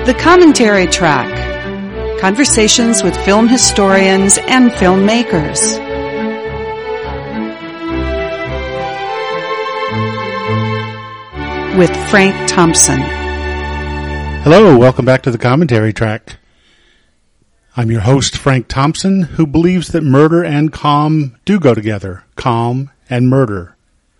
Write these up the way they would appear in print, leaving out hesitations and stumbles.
The Commentary Track. Conversations with film historians and filmmakers. With Frank Thompson. Hello, welcome back to The Commentary Track. I'm your host, Frank Thompson, who believes that murder and calm do go together. Calm and murder.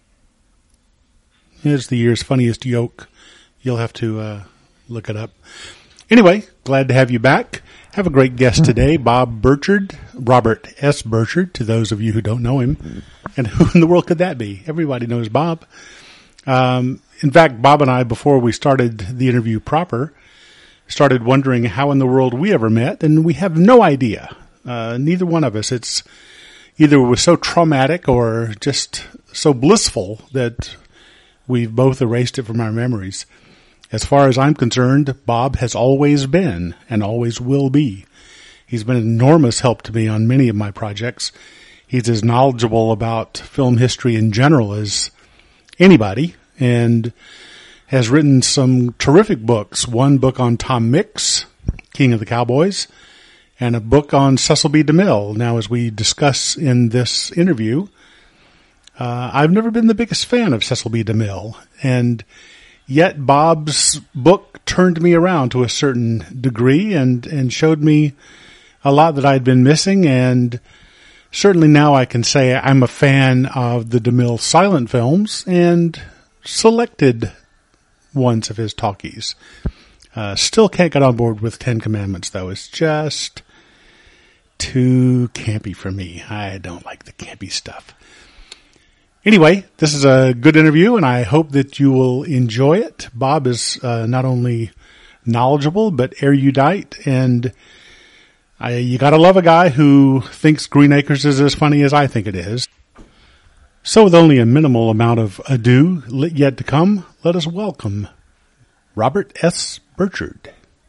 It's the year's funniest joke. You'll have to look it up. Anyway, glad to have you back. Have a great guest today, Bob Burchard, Robert S. Burchard, to those of you who don't know him. And who in the world could that be? Everybody knows Bob. In fact, Bob and I, before we started the interview proper, started wondering how in the world we ever met, and we have no idea. Neither one of us. It's either it was so traumatic or just so blissful that we've both erased it from our memories. As far as I'm concerned, Bob has always been and always will be. He's been an enormous help to me on many of my projects. He's as knowledgeable about film history in general as anybody, and has written some terrific books. One book on Tom Mix, King of the Cowboys, and a book on Cecil B. DeMille. Now, as we discuss in this interview, I've never been the biggest fan of Cecil B. DeMille, and yet Bob's book turned me around to a certain degree and showed me a lot that I'd been missing, and certainly now I can say I'm a fan of the DeMille silent films and selected ones of his talkies. Still can't get on board with Ten Commandments, though. It's just too campy for me. I don't like the campy stuff. Anyway, this is a good interview, and I hope that you will enjoy it. Bob is not only knowledgeable, but erudite, and you gotta love a guy who thinks Green Acres is as funny as I think it is. So with only a minimal amount of ado yet to come, let us welcome Robert S. Burchard.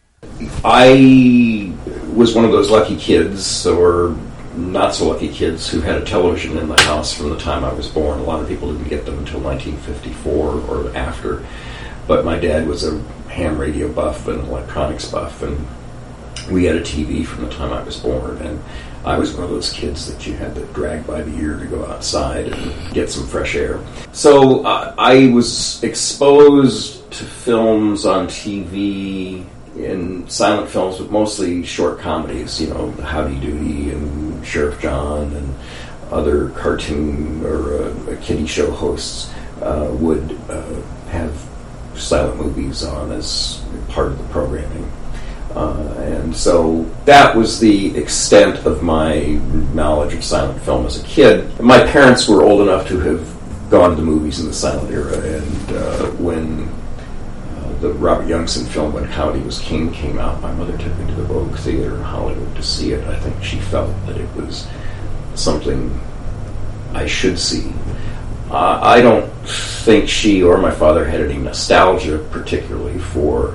I was one of those lucky kids, or not so lucky kids, who had a television in the house from the time I was born. A lot of people didn't get them until 1954 or after. But my dad was a ham radio buff and electronics buff, and we had a TV from the time I was born. And I was one of those kids that you had to drag by the ear to go outside and get some fresh air. So I was exposed to films on TV, in silent films, but mostly short comedies, you know, Howdy Doody and Sheriff John and other cartoon or kiddie show hosts would have silent movies on as part of the programming. And so that was the extent of my knowledge of silent film as a kid. My parents were old enough to have gone to movies in the silent era, and when the Robert Youngson film When Howdy Was King came out, my mother took me to the Vogue Theater in Hollywood to see it. I think she felt that it was something I should see. I don't think she or my father had any nostalgia particularly for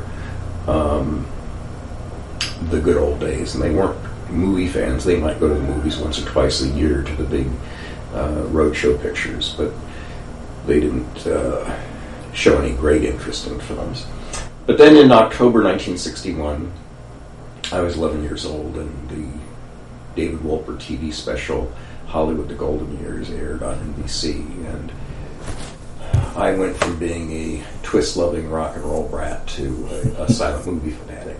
the good old days, and they weren't movie fans. They might go to the movies once or twice a year to the big roadshow pictures, but they didn't show any great interest in films. But then in October 1961, I was 11 years old, and the David Wolper TV special, Hollywood: The Golden Years, aired on NBC, and I went from being a twist-loving rock and roll brat to a silent movie fanatic.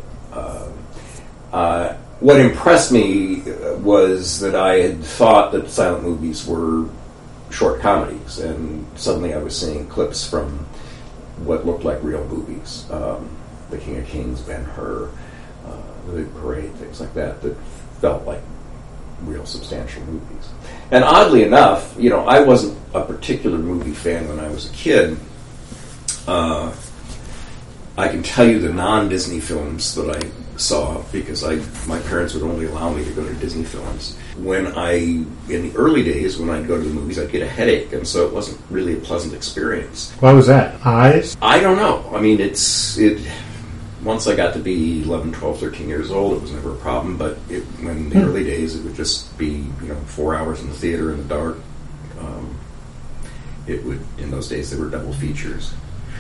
What impressed me was that I had thought that silent movies were short comedies, and suddenly I was seeing clips from what looked like real movies, The King of Kings, Ben-Hur, The Big Parade, things like that felt like real substantial movies. And oddly enough, you know, I wasn't a particular movie fan when I was a kid. I can tell you the non-Disney films that I saw because my parents would only allow me to go to Disney films. In the early days, when I'd go to the movies, I'd get a headache, and so it wasn't really a pleasant experience. Why was that? Eyes? I don't know. I mean, once I got to be 11, 12, 13 years old, it was never a problem, but in the early days, it would just be, 4 hours in the theater in the dark. In those days, there were double features.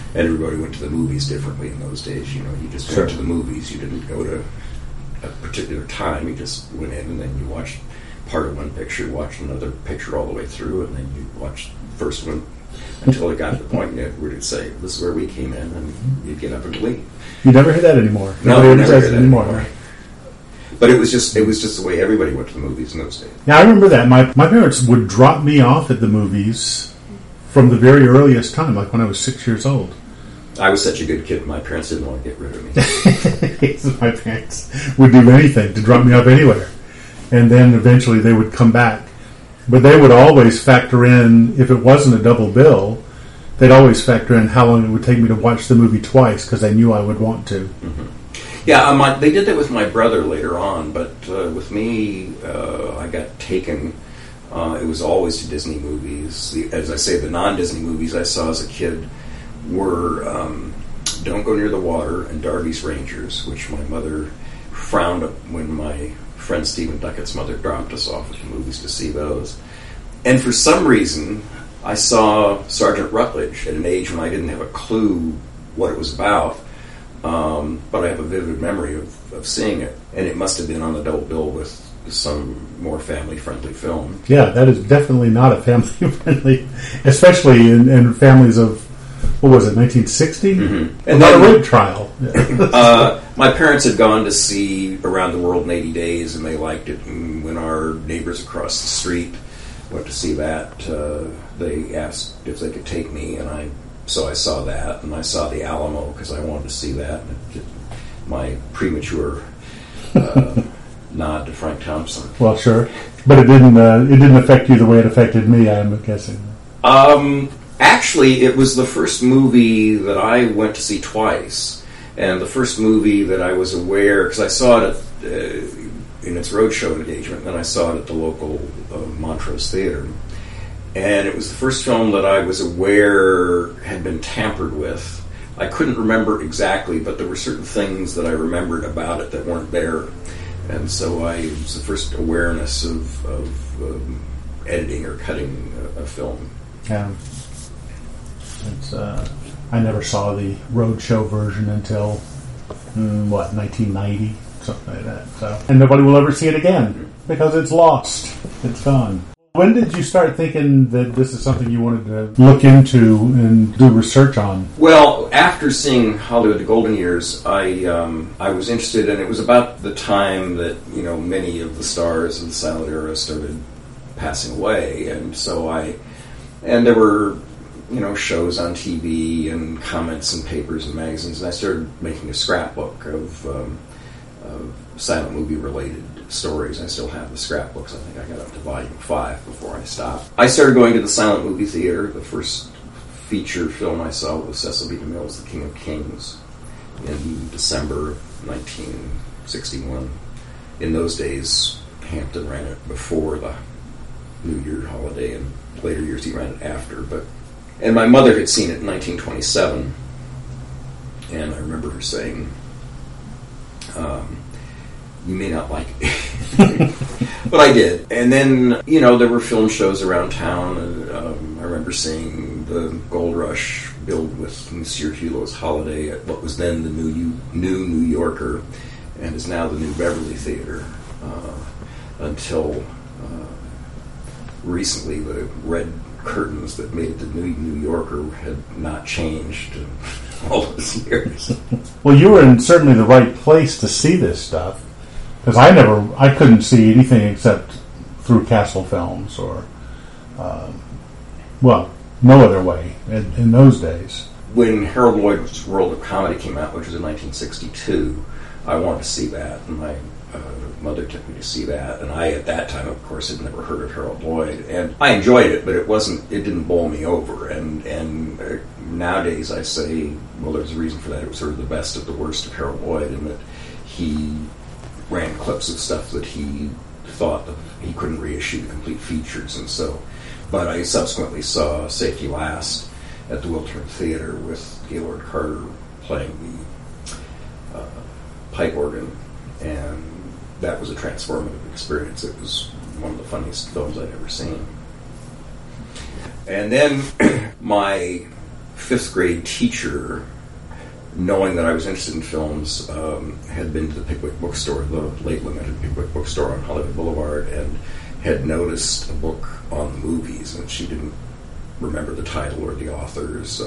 And everybody went to the movies differently in those days. You just went to the movies. You didn't go to a particular time. You just went in and then you watched part of one picture, watched another picture all the way through, and then you watched the first one until it got to the point where you'd say, "This is where we came in," and you'd get up and leave. You never hear that anymore. No, you never hear that anymore. But it was just the way everybody went to the movies in those days. Yeah, I remember that. My parents would drop me off at the movies from the very earliest time, like when I was 6 years old. I was such a good kid, my parents didn't want to get rid of me. So my parents would do anything to drop me off anywhere. And then eventually they would come back. But they would always factor in, if it wasn't a double bill, they'd always factor in how long it would take me to watch the movie twice, because they knew I would want to. Mm-hmm. Yeah, they did that with my brother later on, but with me, I got taken. It was always to Disney movies. As I say, the non-Disney movies I saw as a kid were Don't Go Near the Water and Darby's Rangers, which my mother frowned when my friend Stephen Duckett's mother dropped us off at the movies to see those. And for some reason, I saw Sergeant Rutledge at an age when I didn't have a clue what it was about. But I have a vivid memory of seeing it, and it must have been on the double bill with some more family-friendly film. Yeah, that is definitely not a family-friendly, especially in families of, what was it, 1960? Mm-hmm. And not a rape trial. Yeah. My parents had gone to see Around the World in 80 Days, and they liked it. And when our neighbors across the street went to see that, they asked if they could take me, and so I saw that, and I saw The Alamo because I wanted to see that. And my premature nod to Frank Thompson. Well, sure, but it didn't affect you the way it affected me, I'm guessing. Actually, it was the first movie that I went to see twice, and the first movie that I was aware, because I saw it in its roadshow engagement, and then I saw it at the local Montrose Theater. And it was the first film that I was aware had been tampered with. I couldn't remember exactly, but there were certain things that I remembered about it that weren't there. And so it was the first awareness of editing or cutting a film. Yeah. I never saw the roadshow version until, 1990? Something like that. So. And nobody will ever see it again, because it's lost. It's gone. When did you start thinking that this is something you wanted to look into and do research on? Well, after seeing Hollywood: The Golden Years, I was interested, and it was about the time that many of the stars of the silent era started passing away, and there were shows on TV and comments in papers and magazines, and I started making a scrapbook of silent movie related stories. I still have the scrapbooks. I think I got up to volume 5 before I stopped. I started going to the silent movie theater. The first feature film I saw was Cecil B. DeMille's The King of Kings in December of 1961. In those days, Hampton ran it before the New Year holiday, and later years he ran it after. And my mother had seen it in 1927, and I remember her saying, you may not like it. But I did. And then, there were film shows around town. And, I remember seeing the Gold Rush billed with Monsieur Hulot's Holiday at what was then the new New Yorker and is now the New Beverly Theater. Until recently, the red curtains that made the New Yorker had not changed in all those years. Well, you were in certainly the right place to see this stuff. Because I couldn't see anything except through Castle Films or, no other way in those days. When Harold Lloyd's World of Comedy came out, which was in 1962, I wanted to see that, and my mother took me to see that. And I, at that time, of course, had never heard of Harold Lloyd, and I enjoyed it, but it didn't bowl me over. And nowadays, I say, well, there's a reason for that. It was sort of the best of the worst of Harold Lloyd, in that he ran clips of stuff that he thought that he couldn't reissue the complete features, and so. But I subsequently saw Safety Last at the Wiltern Theater with Gaylord Carter playing the pipe organ, and that was a transformative experience. It was one of the funniest films I'd ever seen. And then my fifth grade teacher, knowing that I was interested in films, had been to the Pickwick Bookstore, the late limited Pickwick Bookstore on Hollywood Boulevard, and had noticed a book on the movies, and she didn't remember the title or the authors,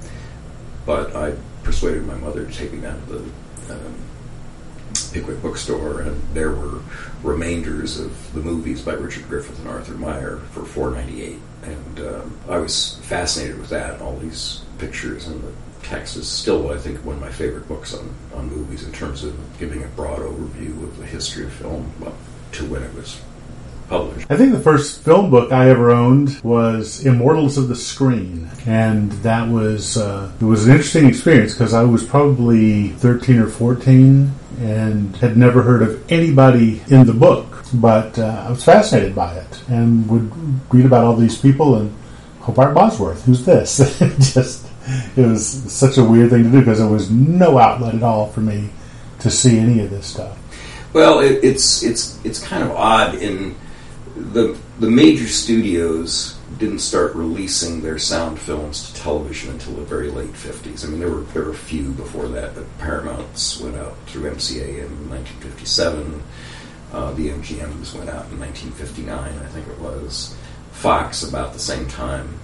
but I persuaded my mother to take me down to the Pickwick Bookstore, and there were remainders of the movies by Richard Griffith and Arthur Meyer for $4.98, and I was fascinated with that, all these pictures, and the text is still, I think, one of my favorite books on movies in terms of giving a broad overview of the history of film up to when it was published. I think the first film book I ever owned was Immortals of the Screen, and that was it was an interesting experience because I was probably 13 or 14 and had never heard of anybody in the book, but I was fascinated by it and would read about all these people and Hobart Bosworth, who's this? It was such a weird thing to do because there was no outlet at all for me to see any of this stuff. Well, it's kind of odd. In the major studios didn't start releasing their sound films to television until the very late 50s. I mean, there were a few before that, but Paramount's went out through MCA in 1957. The MGMs went out in 1959, I think it was. Fox about the same time.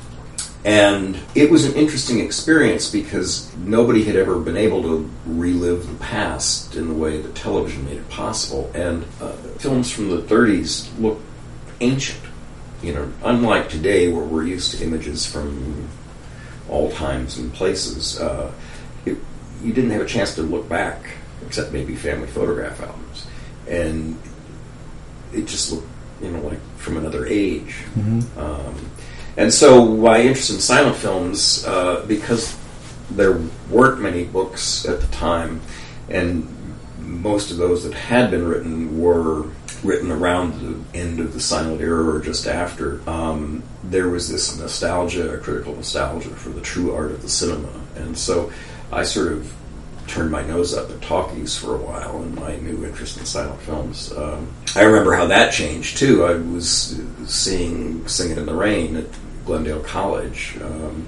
And it was an interesting experience because nobody had ever been able to relive the past in the way that television made it possible. And films from the 30s look ancient. You know, unlike today where we're used to images from all times and places, you didn't have a chance to look back, except maybe family photograph albums. And it just looked, like from another age. Mm-hmm. And so my interest in silent films, because there weren't many books at the time, and most of those that had been written were written around the end of the silent era or just after, there was this nostalgia, a critical nostalgia for the true art of the cinema. And so I sort of turned my nose up at talkies for a while in my new interest in silent films. I remember how that changed, too. I was seeing Sing It in the Rain at Glendale College,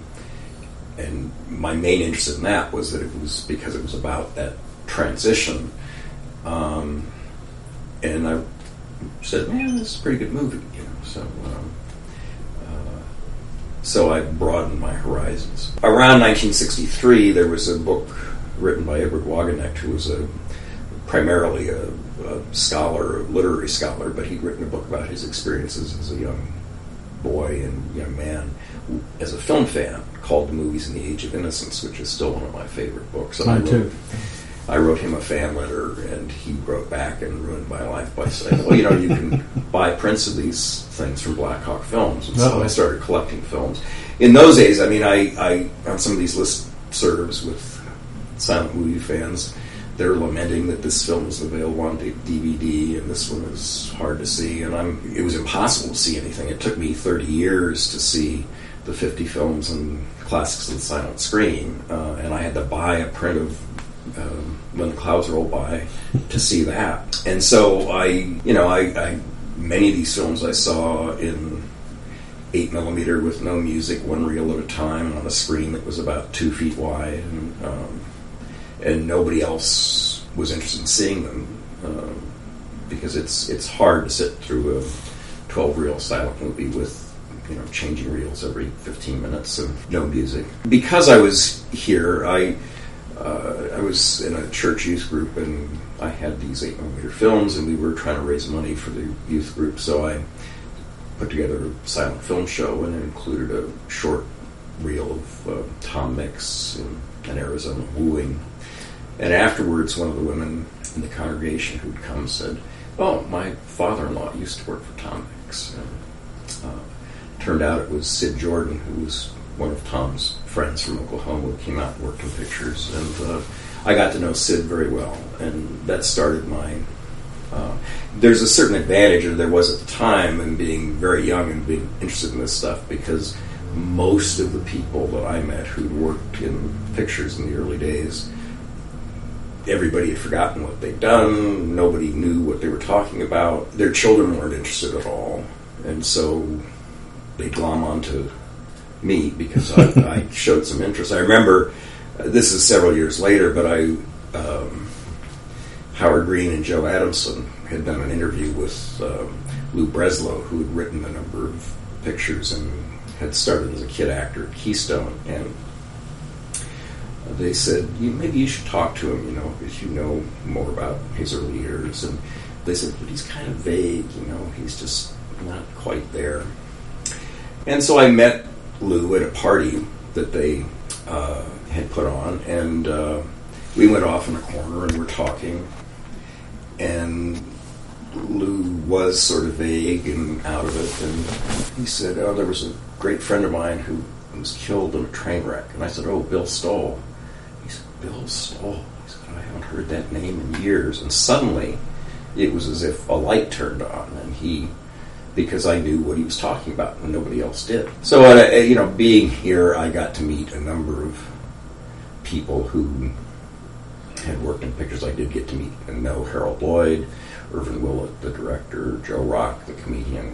and my main interest in that was that it was because it was about that transition, and I said, man, this is a pretty good movie, so I broadened my horizons. Around 1963, there was a book written by Edward Wagenknecht, who was primarily a scholar, a literary scholar, but he'd written a book about his experiences as a young boy and young man as a film fan, called The Movies in the Age of Innocence, which is still one of my favorite books. And I wrote him a fan letter, and he wrote back and ruined my life by saying, well, you can buy prints of these things from Black Hawk Films. And so I started collecting films. In those days, I on some of these listservs with silent movie fans, they're lamenting that this film is available on DVD and this one is hard to see, and it was impossible to see anything. It took me 30 years to see the 50 films and classics of the silent screen, and I had to buy a print of When the Clouds Roll By to see that. And so I many of these films I saw in 8mm with no music, one reel at a time, on a screen that was about 2 feet wide, and nobody else was interested in seeing them because it's hard to sit through a 12-reel silent movie with changing reels every 15 minutes and no music. Because I was here, I was in a church youth group, and I had these 8mm films, and we were trying to raise money for the youth group, so I put together a silent film show, and it included a short reel of Tom Mix in an Arizona wooing. And afterwards, one of the women in the congregation who'd come said, oh, my father-in-law used to work for Tom Mix. And turned out it was Sid Jordan, who was one of Tom's friends from Oklahoma, who came out and worked in pictures. And I got to know Sid very well, and that started my... there's a certain advantage, or there was at the time, in being very young and being interested in this stuff, because most of the people that I met who'd worked in pictures in the early days, everybody had forgotten what they'd done, nobody knew what they were talking about, their children weren't interested at all, and so they glom onto me because I showed some interest. I remember, this is several years later, but Howard Green and Joe Adamson had done an interview with Lou Breslow, who had written a number of pictures and had started as a kid actor at Keystone, and they said, maybe you should talk to him, because you know more about his early years. And they said, but he's kind of vague, he's just not quite there. And so I met Lou at a party that they had put on, and we went off in a corner and were talking, and Lou was sort of vague and out of it, and he said, there was a great friend of mine who was killed in a train wreck. And I said, Bill Stoll. He said, Bill Stoll? He said, I haven't heard that name in years. And suddenly, it was as if a light turned on, and because I knew what he was talking about, and nobody else did. So, being here, I got to meet a number of people who had worked in pictures. I did get to meet and know Harold Lloyd, Irvin Willett, the director, Joe Rock, the comedian,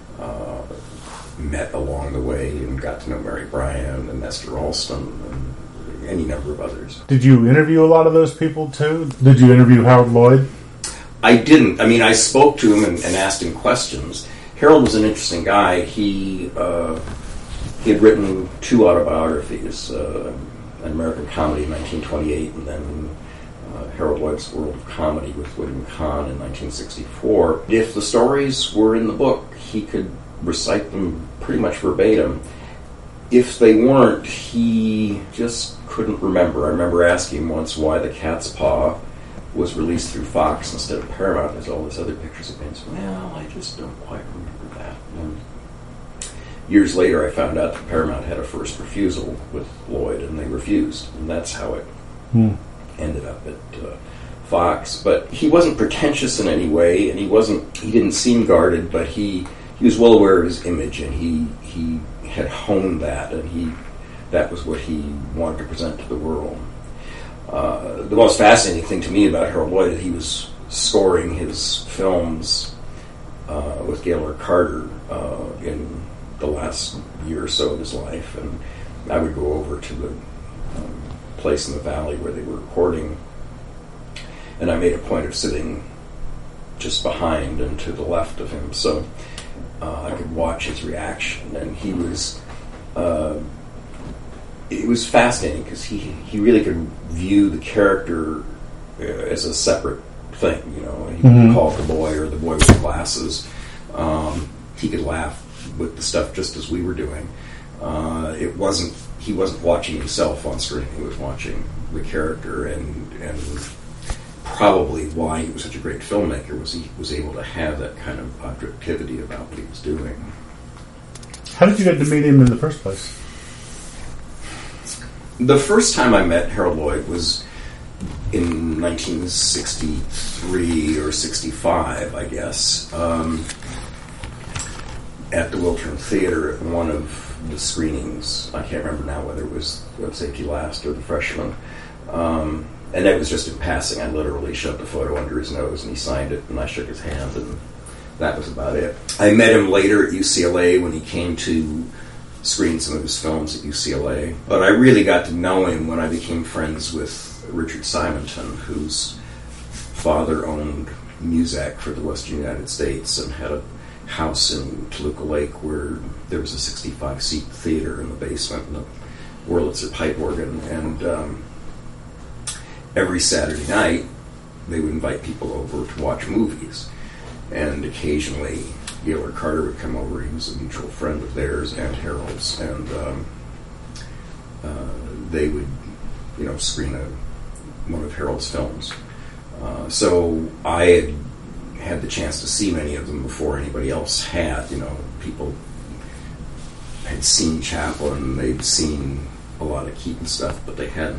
met along the way and got to know Mary Bryan and Esther Alston and any number of others. Did you interview a lot of those people, too? Did you interview Harold Lloyd? I didn't. I spoke to him and asked him questions. Harold was an interesting guy. He had written 2 autobiographies, An American Comedy in 1928, and then Harold Lloyd's World of Comedy with William Kahn in 1964. If the stories were in the book, he could recite them pretty much verbatim. If they weren't, he just couldn't remember. I remember asking him once why The Cat's Paw was released through Fox instead of Paramount, as all these other pictures have been. So, I just don't quite remember that. And years later, I found out that Paramount had a first refusal with Lloyd, and they refused, and that's how it ended up at Fox. But he wasn't pretentious in any way, and he didn't seem guarded, but he was well aware of his image, and he had honed that, and that was what he wanted to present to the world. The most fascinating thing to me about Harold Lloyd is he was scoring his films with Gaylord Carter in the last year or so of his life, and I would go over to the place in the valley where they were recording, and I made a point of sitting just behind and to the left of him, so I could watch his reaction, and he was. It was fascinating because he really could view the character as a separate thing. He could call it the boy or the boy with the glasses. He could laugh with the stuff just as we were doing. He wasn't watching himself on screen. He was watching the character, and probably why he was such a great filmmaker was he was able to have that kind of objectivity about what he was doing. How did you get to meet him in the first place? The first time I met Harold Lloyd was in 1963 or 65, I guess, at the Wiltern Theater at one of the screenings. I can't remember now whether it was Web Safety Last or The Freshman. And that was just in passing. I literally shoved a photo under his nose and he signed it, and I shook his hand, and that was about it. I met him later at UCLA when he came to screen some of his films at UCLA. But I really got to know him when I became friends with Richard Simonton, whose father owned Muzak for the Western United States and had a house in Toluca Lake where there was a 65-seat theater in the basement and a Wurlitzer pipe organ. And every Saturday night, they would invite people over to watch movies. And occasionally, Gaylord Carter would come over. He was a mutual friend of theirs and Harold's, and they would, screen one of Harold's films. So I had the chance to see many of them before anybody else had. People had seen Chaplin, they'd seen a lot of Keaton stuff, but they hadn't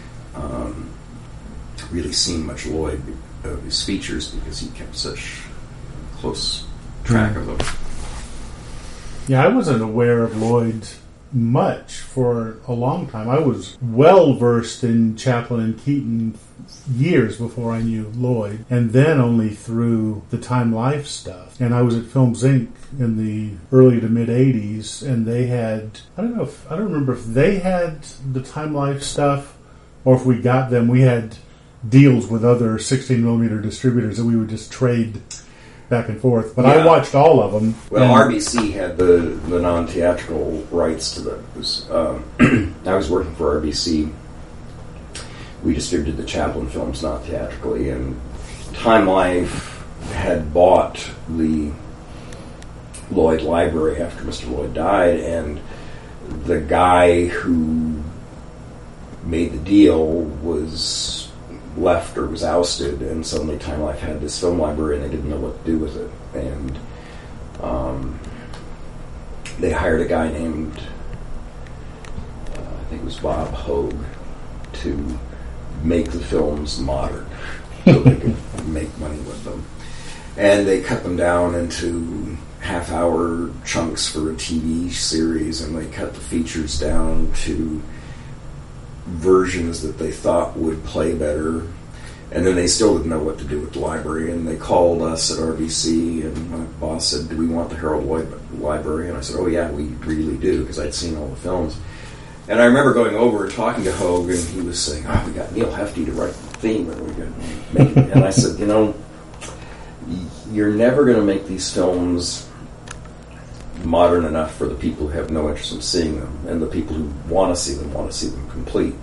really seen much Lloyd of his features because he kept such close track of them. Yeah, I wasn't aware of Lloyd much for a long time. I was well versed in Chaplin and Keaton years before I knew Lloyd, and then only through the Time Life stuff. And I was at Films Inc. in the early to mid 80s, and they had, I don't remember if they had the Time Life stuff or if we got them. We had deals with other 16mm distributors that we would just trade back and forth. But I watched all of them. Well, RBC had the non-theatrical rights to those. I was working for RBC. We distributed the Chaplin films not theatrically, and Time Life had bought the Lloyd Library after Mr. Lloyd died, and the guy who made the deal was left or was ousted, and suddenly Time Life had this film library and they didn't know what to do with it. And they hired a guy named, I think it was Bob Hogue, to make the films modern so they could make money with them. And they cut them down into half-hour chunks for a TV series, and they cut the features down to versions that they thought would play better, and then they still didn't know what to do with the library, and they called us at RBC, and my boss said, "Do we want the Harold Lloyd Library?" And I said, "Oh yeah, we really do," because I'd seen all the films. And I remember going over and talking to Hogue, and he was saying, "Oh, we got Neil Hefti to write the theme, and we're going to make it." And I said, "You're never going to make these films modern enough for the people who have no interest in seeing them, and the people who want to see them complete."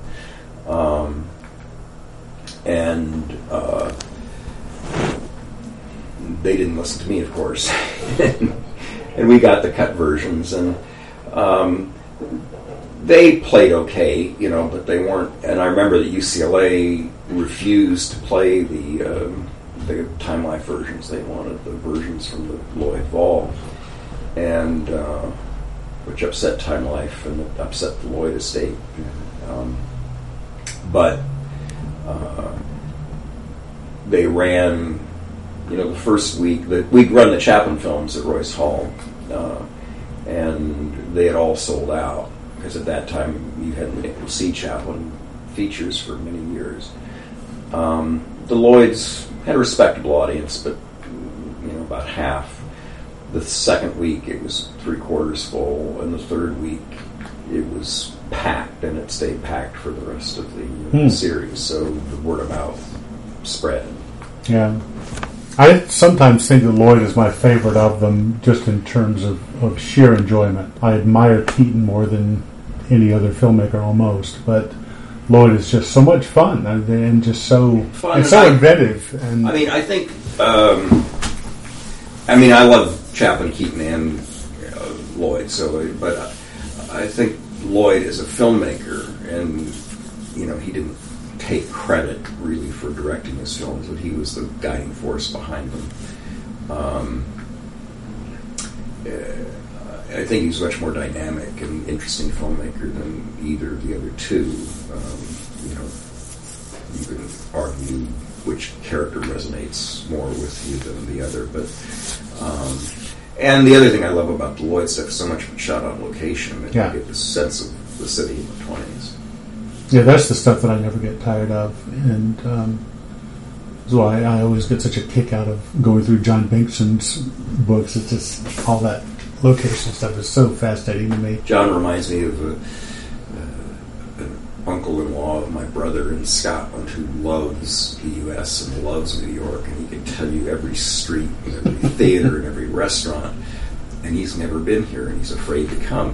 They didn't listen to me, of course. And we got the cut versions, and they played okay, but they weren't. And I remember that UCLA refused to play the Time Life versions. They wanted the versions from the Lloyd Vault, and which upset Time Life and it upset the Lloyd estate. But they ran, the first week that we'd run the Chaplin films at Royce Hall, and they had all sold out, because at that time you hadn't been able to see Chaplin features for many years. The Lloyds had a respectable audience, but about half. The second week it was 3/4 full, and the third week it was packed, and it stayed packed for the rest of the series. So the word of mouth spread. Yeah. I sometimes think that Lloyd is my favorite of them, just in terms of sheer enjoyment. I admire Keaton more than any other filmmaker almost, but Lloyd is just so much fun and just so fun, so inventive. And I think I love Chaplin, Keaton, and Lloyd. But I think Lloyd is a filmmaker, and he didn't take credit really for directing his films, but he was the guiding force behind them. I think he's a much more dynamic and interesting filmmaker than either of the other two. You can argue which character resonates more with you than the other, but and the other thing I love about the Lloyd stuff is so much of it shot on location, and you get this sense of the city in the 20s. Yeah, that's the stuff that I never get tired of, and that's why I always get such a kick out of going through John Binkson's books. It's just all that location stuff is so fascinating to me. John reminds me of an uncle-in-law of my brother in Scotland who loves the U.S. and loves New York, and he can tell you every street and every theater and every restaurant, and he's never been here, and he's afraid to come,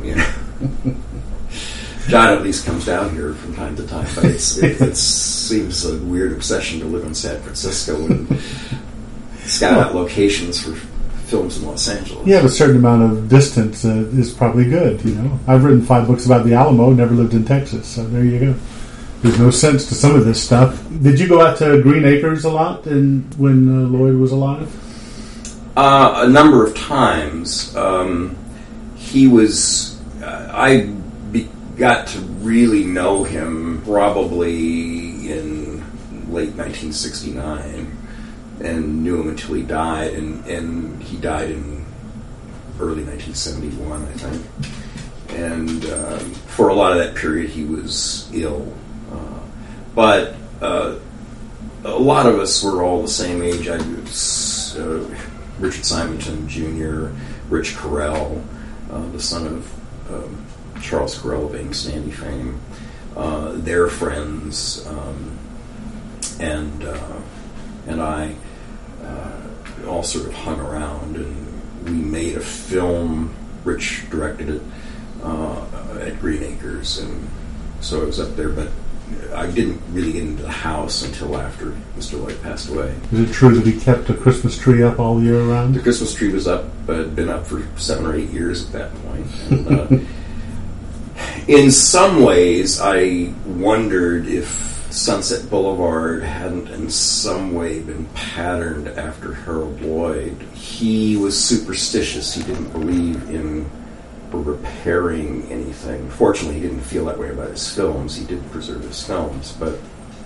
John at least comes down here from time to time, but it seems a weird obsession to live in San Francisco and scout out locations for films in Los Angeles. Yeah, a certain amount of distance is probably good, I've written 5 books about the Alamo, never lived in Texas, so there you go. There's no sense to some of this stuff. Did you go out to Green Acres a lot when Lloyd was alive? A number of times. He was... I got to really know him probably in late 1969 and knew him until he died, and he died in early 1971, I think. and for a lot of that period he was ill. But a lot of us were all the same age. I was Richard Simonton Jr., Rich Carell, the son of Charles Carell of Amy Sandy fame, their friends, and I all sort of hung around, and we made a film. Rich directed it at Green Acres, and so I was up there, but I didn't really get into the house until after Mr. Lloyd passed away. Is it true that he kept a Christmas tree up all year round? The Christmas tree was up, had been up for 7 or 8 years at that point. And, in some ways, I wondered if Sunset Boulevard hadn't in some way been patterned after Harold Lloyd. He was superstitious. He didn't believe in repairing anything. Fortunately, he didn't feel that way about his films. He did preserve his films, but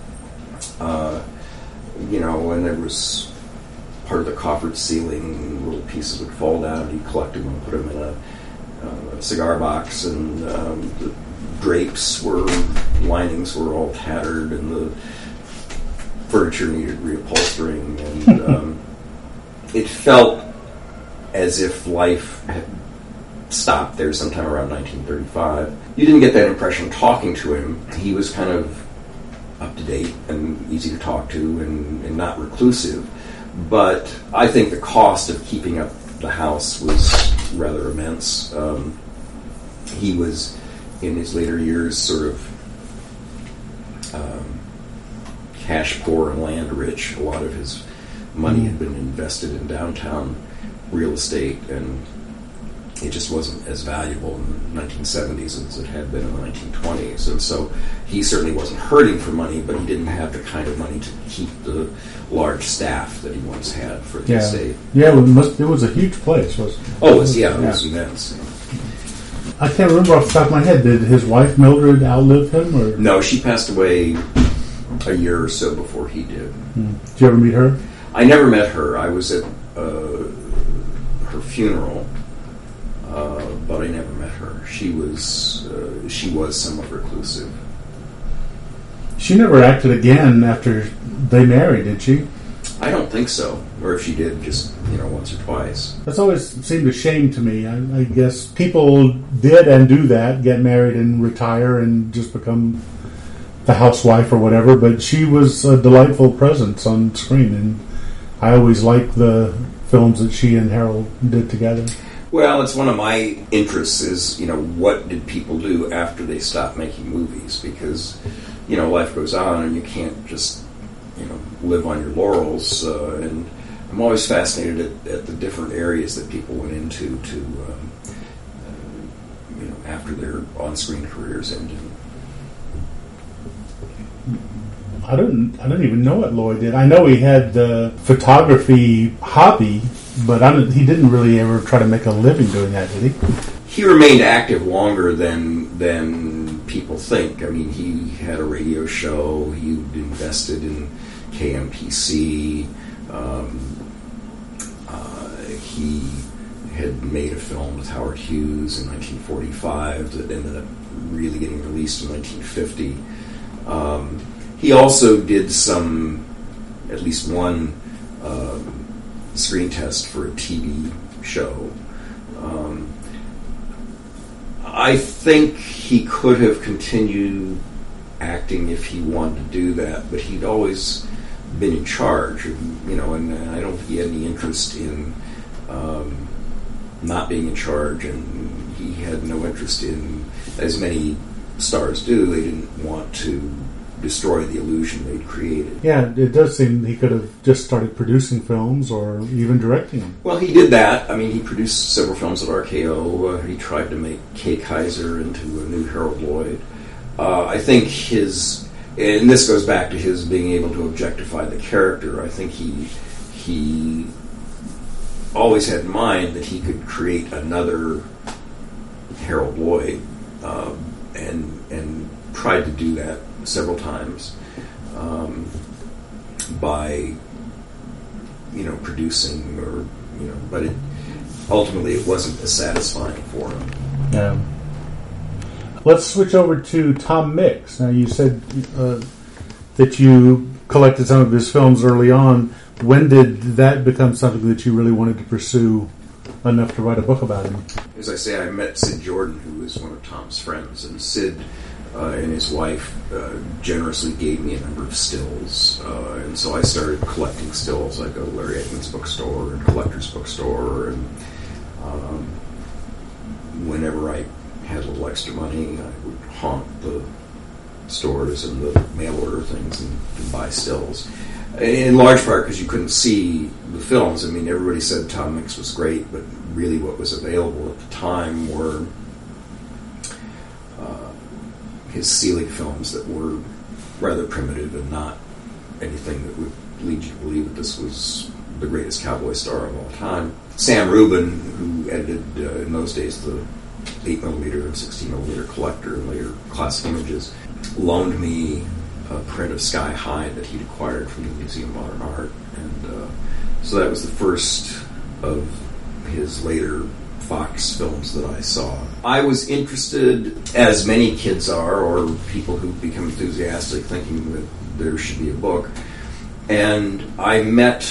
when there was part of the coffered ceiling, little pieces would fall down, he'd collect them and put them in a cigar box, and the linings were all tattered, and the furniture needed reupholstering, and it felt as if life had stopped there sometime around 1935. You didn't get that impression talking to him. He was kind of up to date and easy to talk to, and not reclusive. But I think the cost of keeping up the house was rather immense. He was, in his later years, sort of cash poor and land rich. A lot of his money had been invested in downtown real estate, and it just wasn't as valuable in the 1970s as it had been in the 1920s. And so he certainly wasn't hurting for money, but he didn't have the kind of money to keep the large staff that he once had for the estate. Yeah, it was a huge place, wasn't it? Oh, it was immense. I can't remember off the top of my head. Did his wife Mildred outlive him? Or? No, she passed away a year or so before he did. Did you ever meet her? I never met her. I was at her funeral, but I never met her. She was somewhat reclusive. She never acted again after they married, did she? I don't think so. Or if she did, just once or twice. That's always seemed a shame to me. I guess people did and do that, get married and retire and just become the housewife or whatever, but she was a delightful presence on screen, and I always liked the films that she and Harold did together. Well, it's one of my interests is, what did people do after they stopped making movies? Because, life goes on and you can't just, live on your laurels. And I'm always fascinated at the different areas that people went into after their on-screen careers ended. I don't even know what Lloyd did. I know he had the photography hobby, but he didn't really ever try to make a living doing that, did he? He remained active longer than people think. I mean, he had a radio show. He invested in KMPC. He had made a film with Howard Hughes in 1945 that ended up really getting released in 1950. He also did at least one screen test for a TV show. I think he could have continued acting if he wanted to do that, but he'd always been in charge, and I don't think he had any interest in not being in charge, and he had no interest in, as many stars do, they didn't want to destroy the illusion they'd created. Yeah, it does seem he could have just started producing films or even directing them. Well, he did that. I mean, he produced several films at RKO. He tried to make Kay Kaiser into a new Harold Lloyd. I think and this goes back to his being able to objectify the character, I think he always had in mind that he could create another Harold Lloyd, and tried to do that several times by producing but ultimately it wasn't as satisfying for him. Yeah. Let's switch over to Tom Mix. Now, you said that you collected some of his films early on. When did that become something that you really wanted to pursue enough to write a book about him? As I say, I met Sid Jordan, who was one of Tom's friends, and Sid and his wife generously gave me a number of stills, and so I started collecting stills. I'd go to Larry Edmunds' bookstore and Collector's Bookstore, and whenever I had a little extra money, I would haunt the stores and the mail order things and buy stills. In large part because you couldn't see the films. I mean, everybody said Tom Mix was great, but really what was available at the time were his Selig films that were rather primitive and not anything that would lead you to believe that this was the greatest cowboy star of all time. Sam Rubin, who edited in those days the 8mm and 16mm Collector and later Classic Images, loaned me a print of Sky High that he'd acquired from the Museum of Modern Art, and so that was the first of his later Fox films that I saw. I was interested, as many kids are, or people who become enthusiastic thinking that there should be a book, and I met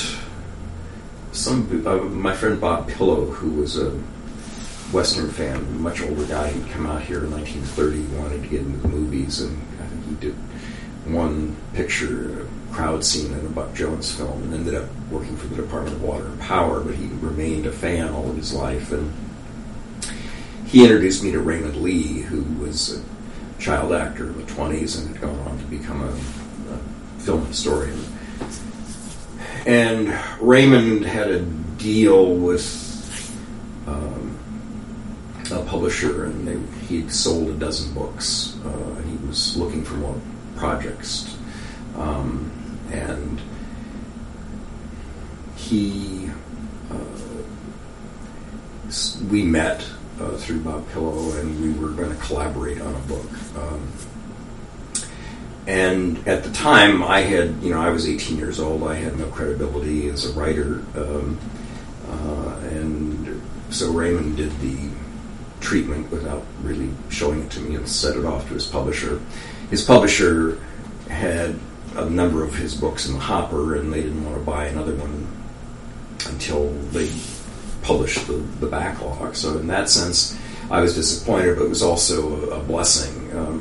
my friend Bob Pillow, who was a Western fan, a much older guy. He'd come out here in 1930, wanted to get into the movies, and I think he did one picture, a crowd scene in a Buck Jones film, and ended up working for the Department of Water and Power, but he remained a fan all of his life. And he introduced me to Raymond Lee, who was a child actor in the 20s and had gone on to become a film historian. And Raymond had a deal with a publisher, and he'd sold a dozen books, and he was looking for more projects. And we met through Bob Pillow, and we were going to collaborate on a book. And at the time, I was 18 years old. I had no credibility as a writer, and so Raymond did the treatment without really showing it to me and sent it off to his publisher. His publisher had a number of his books in the hopper, and they didn't want to buy another one until they published the backlog. So in that sense, I was disappointed, but it was also a blessing.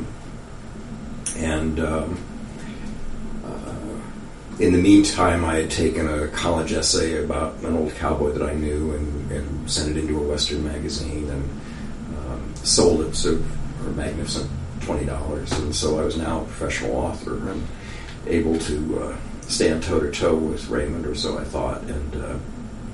In the meantime, I had taken a college essay about an old cowboy that I knew and sent it into a Western magazine and sold it for a magnificent $20. And so I was now a professional author and able to stand toe-to-toe with Raymond, or so I thought. And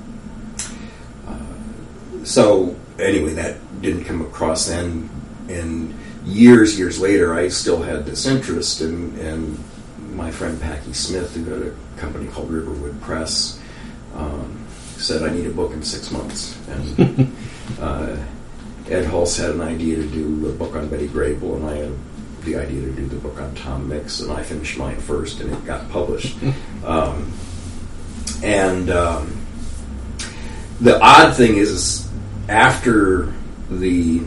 so anyway, that didn't come across then. And years later, I still had this interest, and my friend Packy Smith, who had a company called Riverwood Press, said, I need a book in 6 months. And Ed Hulse had an idea to do a book on Betty Grable, and I had the idea to do the book on Tom Mix, and I finished mine first, and it got published. The odd thing is, after the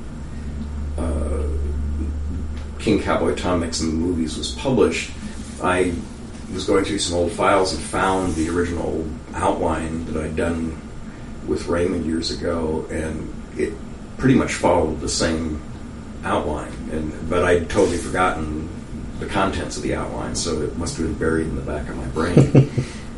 King Cowboy Tom Mix and the movies was published, I was going through some old files and found the original outline that I'd done with Raymond years ago, and it pretty much followed the same outline, but I'd totally forgotten the contents of the outline, so it must have been buried in the back of my brain.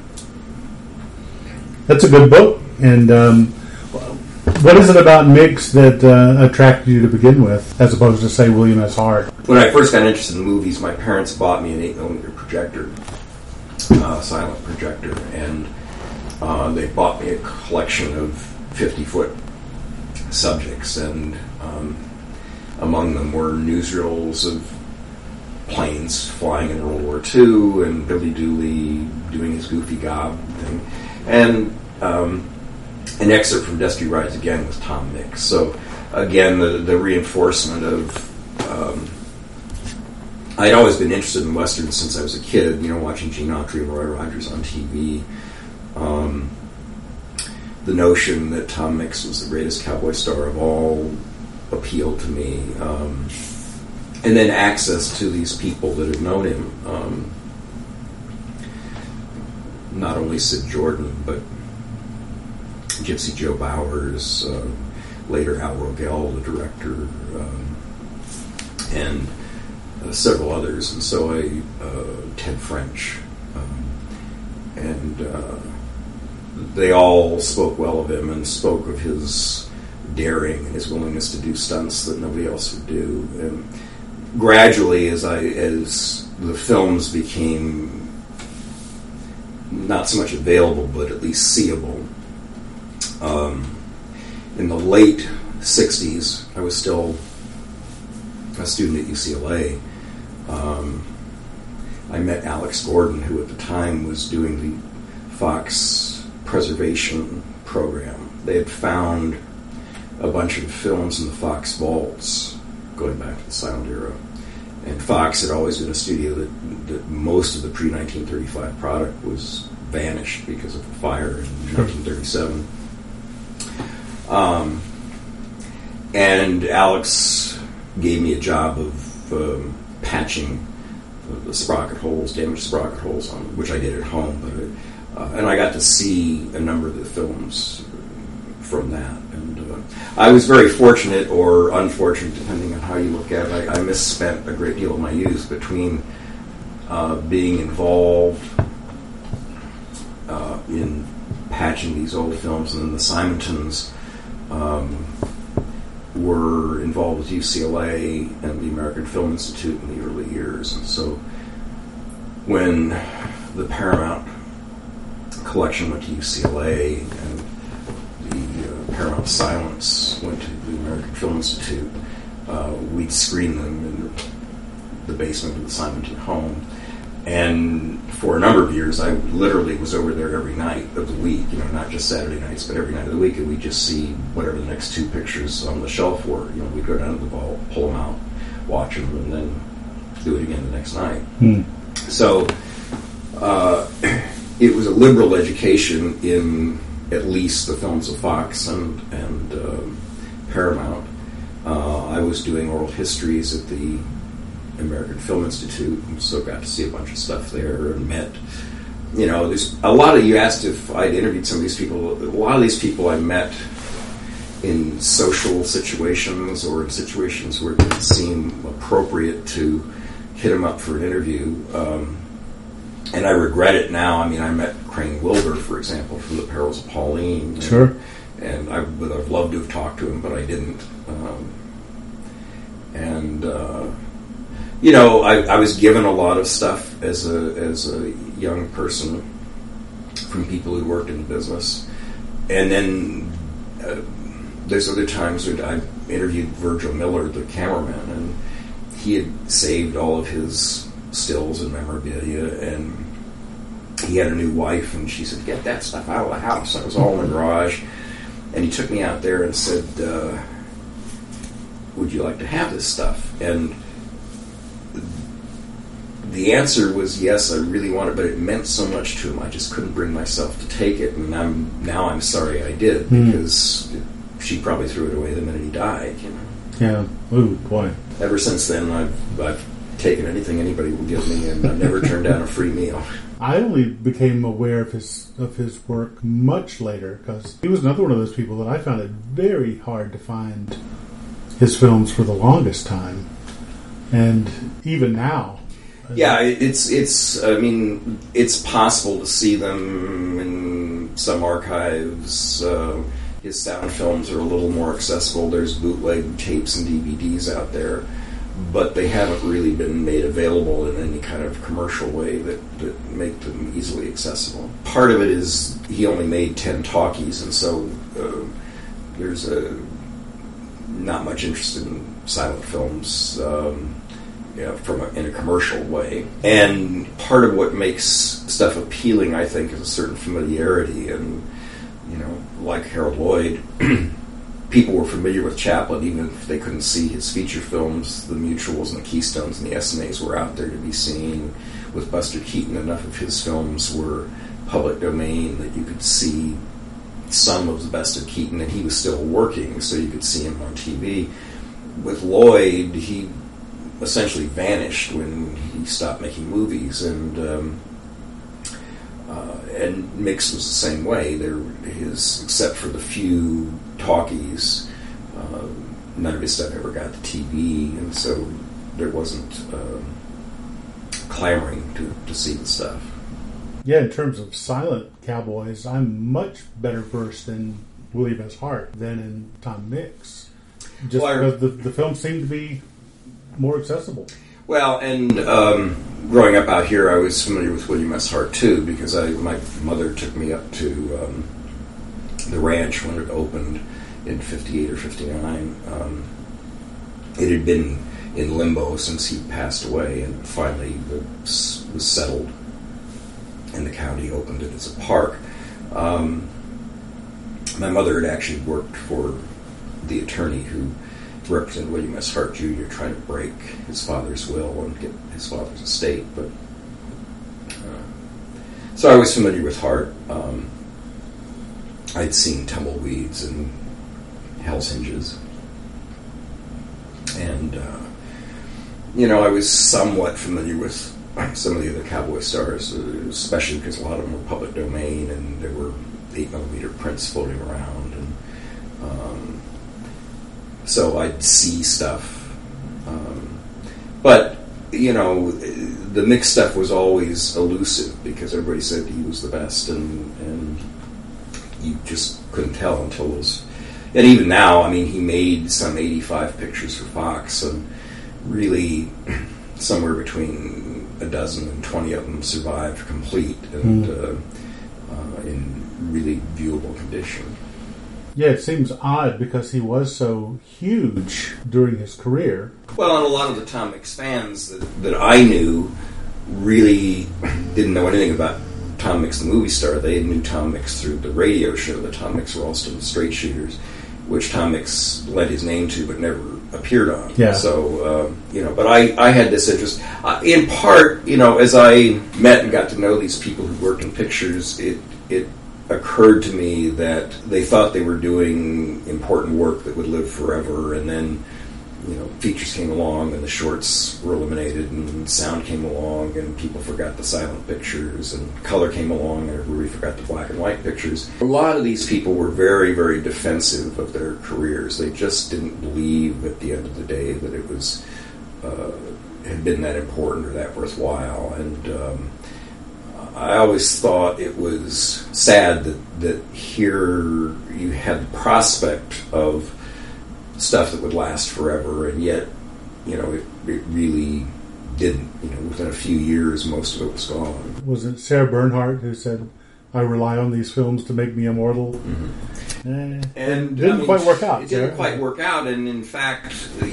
That's a good book. And what is it about Mix that attracted you to begin with, as opposed to, say, William S. Hart? When I first got interested in movies, my parents bought me an 8mm projector, silent projector, and they bought me a collection of 50-foot subjects, and among them were newsreels of planes flying in World War II, and Billy Dooley doing his goofy gob thing, and an excerpt from Dusty Rides Again with Tom Mix. So again, the reinforcement of I'd always been interested in Westerns since I was a kid, watching Gene Autry and Roy Rogers on TV. The notion that Tom Mix was the greatest cowboy star of all appealed to me. And then access to these people that have known him. Not only Sid Jordan, but Gypsy Joe Bowers, later Al Rogel, the director, and several others. And so Ted French. And they all spoke well of him and spoke of his daring and his willingness to do stunts that nobody else would do. And gradually, as the films became not so much available, but at least seeable, in the late 60s, I was still a student at UCLA. I met Alex Gordon, who at the time was doing the Fox preservation program. They had found a bunch of films in the Fox vaults going back to the silent era. And Fox had always been a studio that most of the pre-1935 product was vanished because of the fire in 1937. And Alex gave me a job of patching the sprocket holes, damaged sprocket holes, on which I did at home. But and I got to see a number of the films from that. And I was very fortunate or unfortunate, depending on how you look at it. I misspent a great deal of my youth between being involved in patching these old films, and then the Simontons were involved with UCLA and the American Film Institute in the early years. And so when the Paramount collection went to UCLA and the Paramount Silence went to the American Film Institute, we'd screen them in the basement of the Simonton home. And for a number of years, I literally was over there every night of the week, not just Saturday nights, but every night of the week, and we'd just see whatever the next two pictures on the shelf were. We'd go down to the vault, pull them out, watch them, and then do it again the next night. So it was a liberal education in at least the films of Fox and Paramount. I was doing oral histories at the American Film Institute, and so got to see a bunch of stuff there and met. There's a lot of, you asked if I'd interviewed some of these people. A lot of these people I met in social situations or in situations where it didn't seem appropriate to hit them up for an interview. And I regret it now. I mean, I met Crane Wilbur, for example, from The Perils of Pauline. Sure. And I would have loved to have talked to him, but I didn't. I was given a lot of stuff as a young person from people who worked in the business. And then there's other times when I interviewed Virgil Miller, the cameraman, and he had saved all of his stills and memorabilia, and he had a new wife, and she said, "Get that stuff out of the house." And it was all in the garage. And he took me out there and said, "Would you like to have this stuff?" And the answer was yes, I really wanted, but it meant so much to him, I just couldn't bring myself to take it. And I'm sorry I did, because she probably threw it away the minute he died. Yeah. Ooh, boy. Ever since then, I've taken anything anybody will give me, and I've never turned down a free meal. I only became aware of his work much later, because he was another one of those people that I found it very hard to find his films for the longest time, and even now. Yeah, it's. I mean, it's possible to see them in some archives. His sound films are a little more accessible. There's bootleg tapes and DVDs out there, but they haven't really been made available in any kind of commercial way that make them easily accessible. Part of it is he only made 10 talkies, and so there's not much interest in silent films in a commercial way. And part of what makes stuff appealing, I think, is a certain familiarity. And, like Harold Lloyd, people were familiar with Chaplin even if they couldn't see his feature films. The Mutuals and the Keystones and the SNAs were out there to be seen. With Buster Keaton, enough of his films were public domain that you could see some of the best of Keaton, and he was still working, so you could see him on TV. with Lloyd, he essentially vanished when he stopped making movies, and Mix was the same way. Except for the few talkies, none of his stuff ever got to TV, and so there wasn't clamoring to see the stuff. Yeah, in terms of silent cowboys, I'm much better versed in William S. Hart than in Tom Mix. Just because the films seem to be more accessible. Well, and growing up out here, I was familiar with William S. Hart too, because my mother took me up to the ranch when it opened in 58 or 59. It had been in limbo since he passed away, and finally was settled, and the county opened it as a park. My mother had actually worked for the attorney who represented William S. Hart Jr. trying to break his father's will and get his father's estate. But so I was familiar with Hart. I'd seen Tumbleweeds and Hell's Hinges, and I was somewhat familiar with some of the other cowboy stars, especially because a lot of them were public domain, and there were 8mm prints floating around, and so I'd see stuff. But, the Mix stuff was always elusive because everybody said he was the best, and you just couldn't tell until those. And even now, I mean, he made some 85 pictures for Fox, and really somewhere between a dozen and 20 of them survived complete and in really viewable condition. Yeah, it seems odd because he was so huge during his career. Well, and a lot of the Tom Mix fans that I knew really didn't know anything about Tom Mix the movie star. They knew Tom Mix through the radio show, the Tom Mix Ralston Straight Shooters, which Tom Mix lent his name to but never appeared on. Yeah. So, but I had this interest. In part, as I met and got to know these people who worked in pictures, it occurred to me that they thought they were doing important work that would live forever, and then features came along and the shorts were eliminated, and sound came along and people forgot the silent pictures, and color came along and everybody forgot the black and white pictures. A lot of these people were very, very defensive of their careers. They just didn't believe at the end of the day that it was had been that important or that worthwhile, and I always thought it was sad that here you had the prospect of stuff that would last forever, and yet, it really didn't. Within a few years, most of it was gone. Was it Sarah Bernhardt who said, "I rely on these films to make me immortal"? Mm-hmm. And didn't quite work out. It didn't quite work out, and in fact,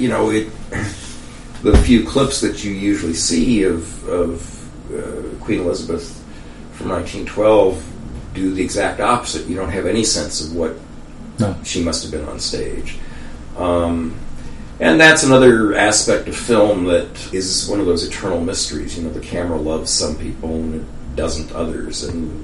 the few clips that you usually see of Queen Elizabeth from 1912 do the exact opposite. You don't have any sense of what she must have been on stage. And that's another aspect of film that is one of those eternal mysteries. The camera loves some people and it doesn't others, and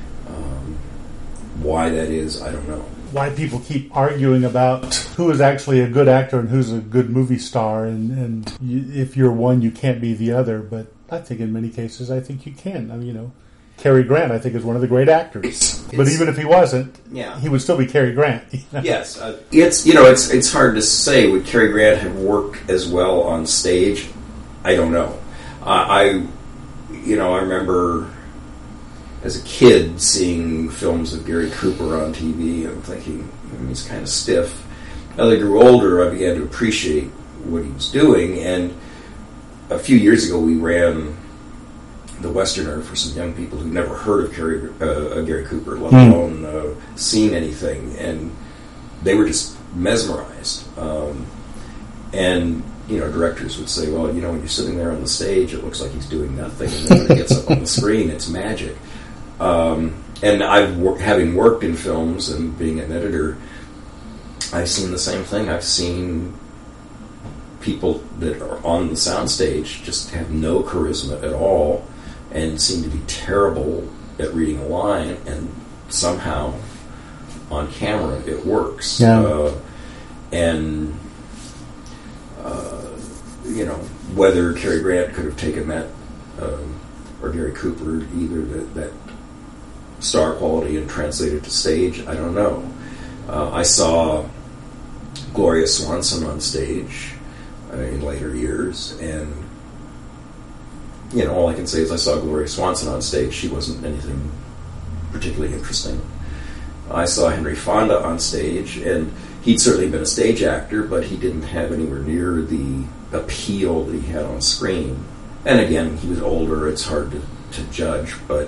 why that is, I don't know. Why people keep arguing about who is actually a good actor and who's a good movie star, and if you're one, you can't be the other. But I think in many cases, I think you can. I mean, Cary Grant, I think, is one of the great actors. But even if he wasn't, he would still be Cary Grant. Yes. It's hard to say. Would Cary Grant have worked as well on stage? I don't know. I remember as a kid seeing films of Gary Cooper on TV and thinking, he's kind of stiff. As I grew older, I began to appreciate what he was doing. And a few years ago, we ran The Westerner for some young people who'd never heard of Gary Cooper, let alone seen anything, and they were just mesmerized. And directors would say, "Well, when you're sitting there on the stage, it looks like he's doing nothing, and then when he gets up on the screen, it's magic." And having worked in films and being an editor, I've seen the same thing. I've seen people that are on the soundstage just have no charisma at all, and seem to be terrible at reading a line, and somehow on camera it works. Yeah. And whether Cary Grant could have taken that, or Gary Cooper, either that star quality and translated to stage, I don't know. I saw Gloria Swanson on stage in later years, and all I can say is I saw Gloria Swanson on stage. She wasn't anything particularly interesting. I saw Henry Fonda on stage, and he'd certainly been a stage actor, but he didn't have anywhere near the appeal that he had on screen. And again, he was older, it's hard to judge, but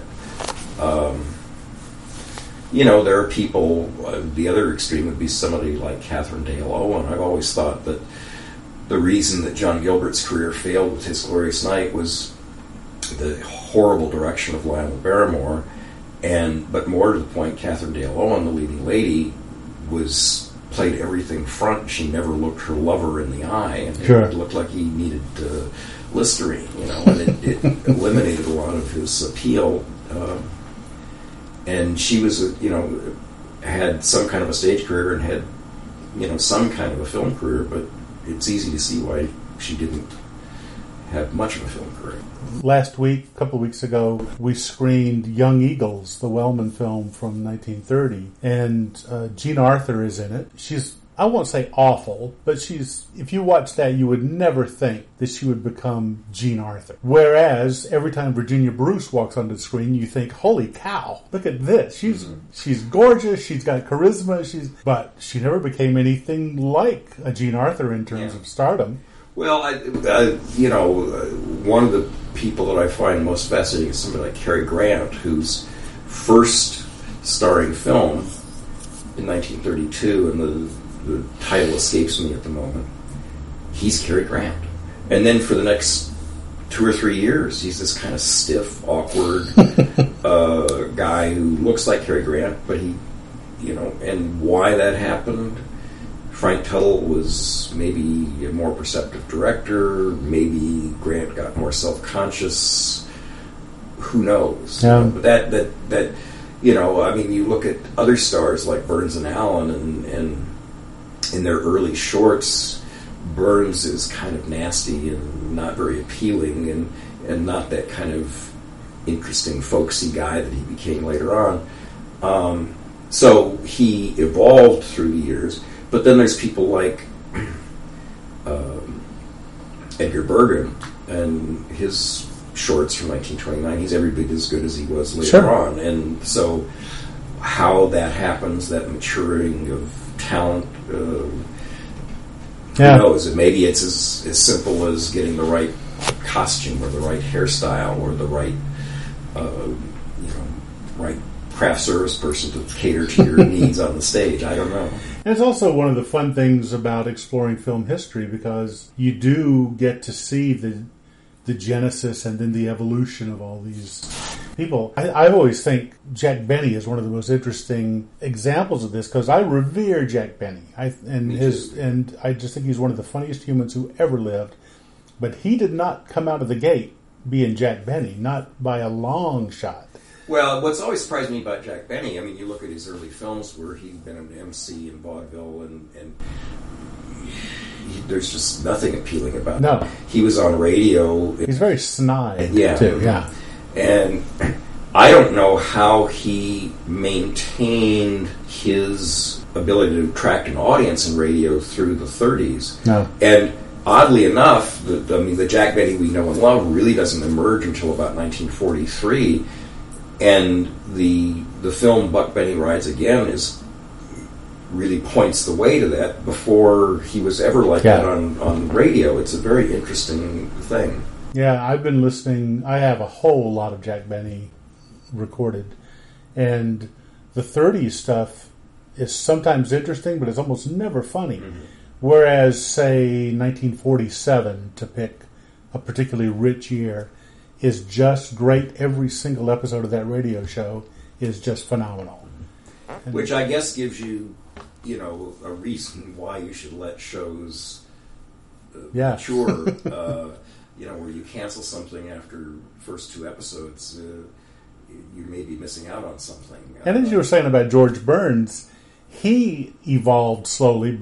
there are people, the other extreme would be somebody like Catherine Dale Owen. I've always thought that the reason that John Gilbert's career failed with His Glorious Night was the horrible direction of Lionel Barrymore, but more to the point, Catherine Dale Owen, the leading lady, played everything front. She never looked her lover in the eye, and it looked like he needed Listerine, and it eliminated a lot of his appeal. And she was, had some kind of a stage career and had, some kind of a film career, but it's easy to see why she didn't have much of a film career. Last week, a couple of weeks ago, we screened Young Eagles, the Wellman film from 1930, and Jean Arthur is in it. She's, I won't say awful, but if you watch that, you would never think that she would become Jean Arthur. Whereas, every time Virginia Bruce walks onto the screen, you think, holy cow, look at this. She's gorgeous, she's got charisma, but she never became anything like a Jean Arthur in terms of stardom. Well, one of the people that I find most fascinating is somebody like Cary Grant, whose first starring film in 1932, and the title escapes me at the moment, he's Cary Grant. And then for the next 2 or 3 years, he's this kind of stiff, awkward guy who looks like Cary Grant, but and why that happened, Frank Tuttle was maybe a more perceptive director, maybe Grant got more self-conscious, who knows? Yeah. But that you look at other stars like Burns and Allen, and in their early shorts, Burns is kind of nasty and not very appealing, and not that kind of interesting, folksy guy that he became later on. So he evolved through the years. But then there's people like Edgar Bergen and his shorts from 1929. He's every bit as good as he was later on. And so how that happens, that maturing of talent, who knows? Maybe it's as simple as getting the right costume or the right hairstyle or the right, right craft service person to cater to your needs on the stage. I don't know. And it's also one of the fun things about exploring film history, because you do get to see the genesis and then the evolution of all these people. I always think Jack Benny is one of the most interesting examples of this, because I revere Jack Benny. And I just think he's one of the funniest humans who ever lived. But he did not come out of the gate being Jack Benny, not by a long shot. Well, what's always surprised me about Jack Benny, you look at his early films where he'd been an MC in vaudeville, and there's just nothing appealing about him. He was on radio. He's very snide, too. Yeah. And I don't know how he maintained his ability to attract an audience in radio through the 30s. No. And oddly enough, the Jack Benny we know and love really doesn't emerge until about 1943. And the film Buck Benny Rides Again really points the way to that before he was ever like that on radio. It's a very interesting thing. Yeah, I've been listening. I have a whole lot of Jack Benny recorded. And the 30s stuff is sometimes interesting, but it's almost never funny. Mm-hmm. Whereas, say, 1947, to pick a particularly rich year, is just great. Every single episode of that radio show is just phenomenal. Which I guess gives you, a reason why you should let shows mature. Where you cancel something after first 2 episodes, you may be missing out on something. And as you were saying about George Burns, he evolved slowly, but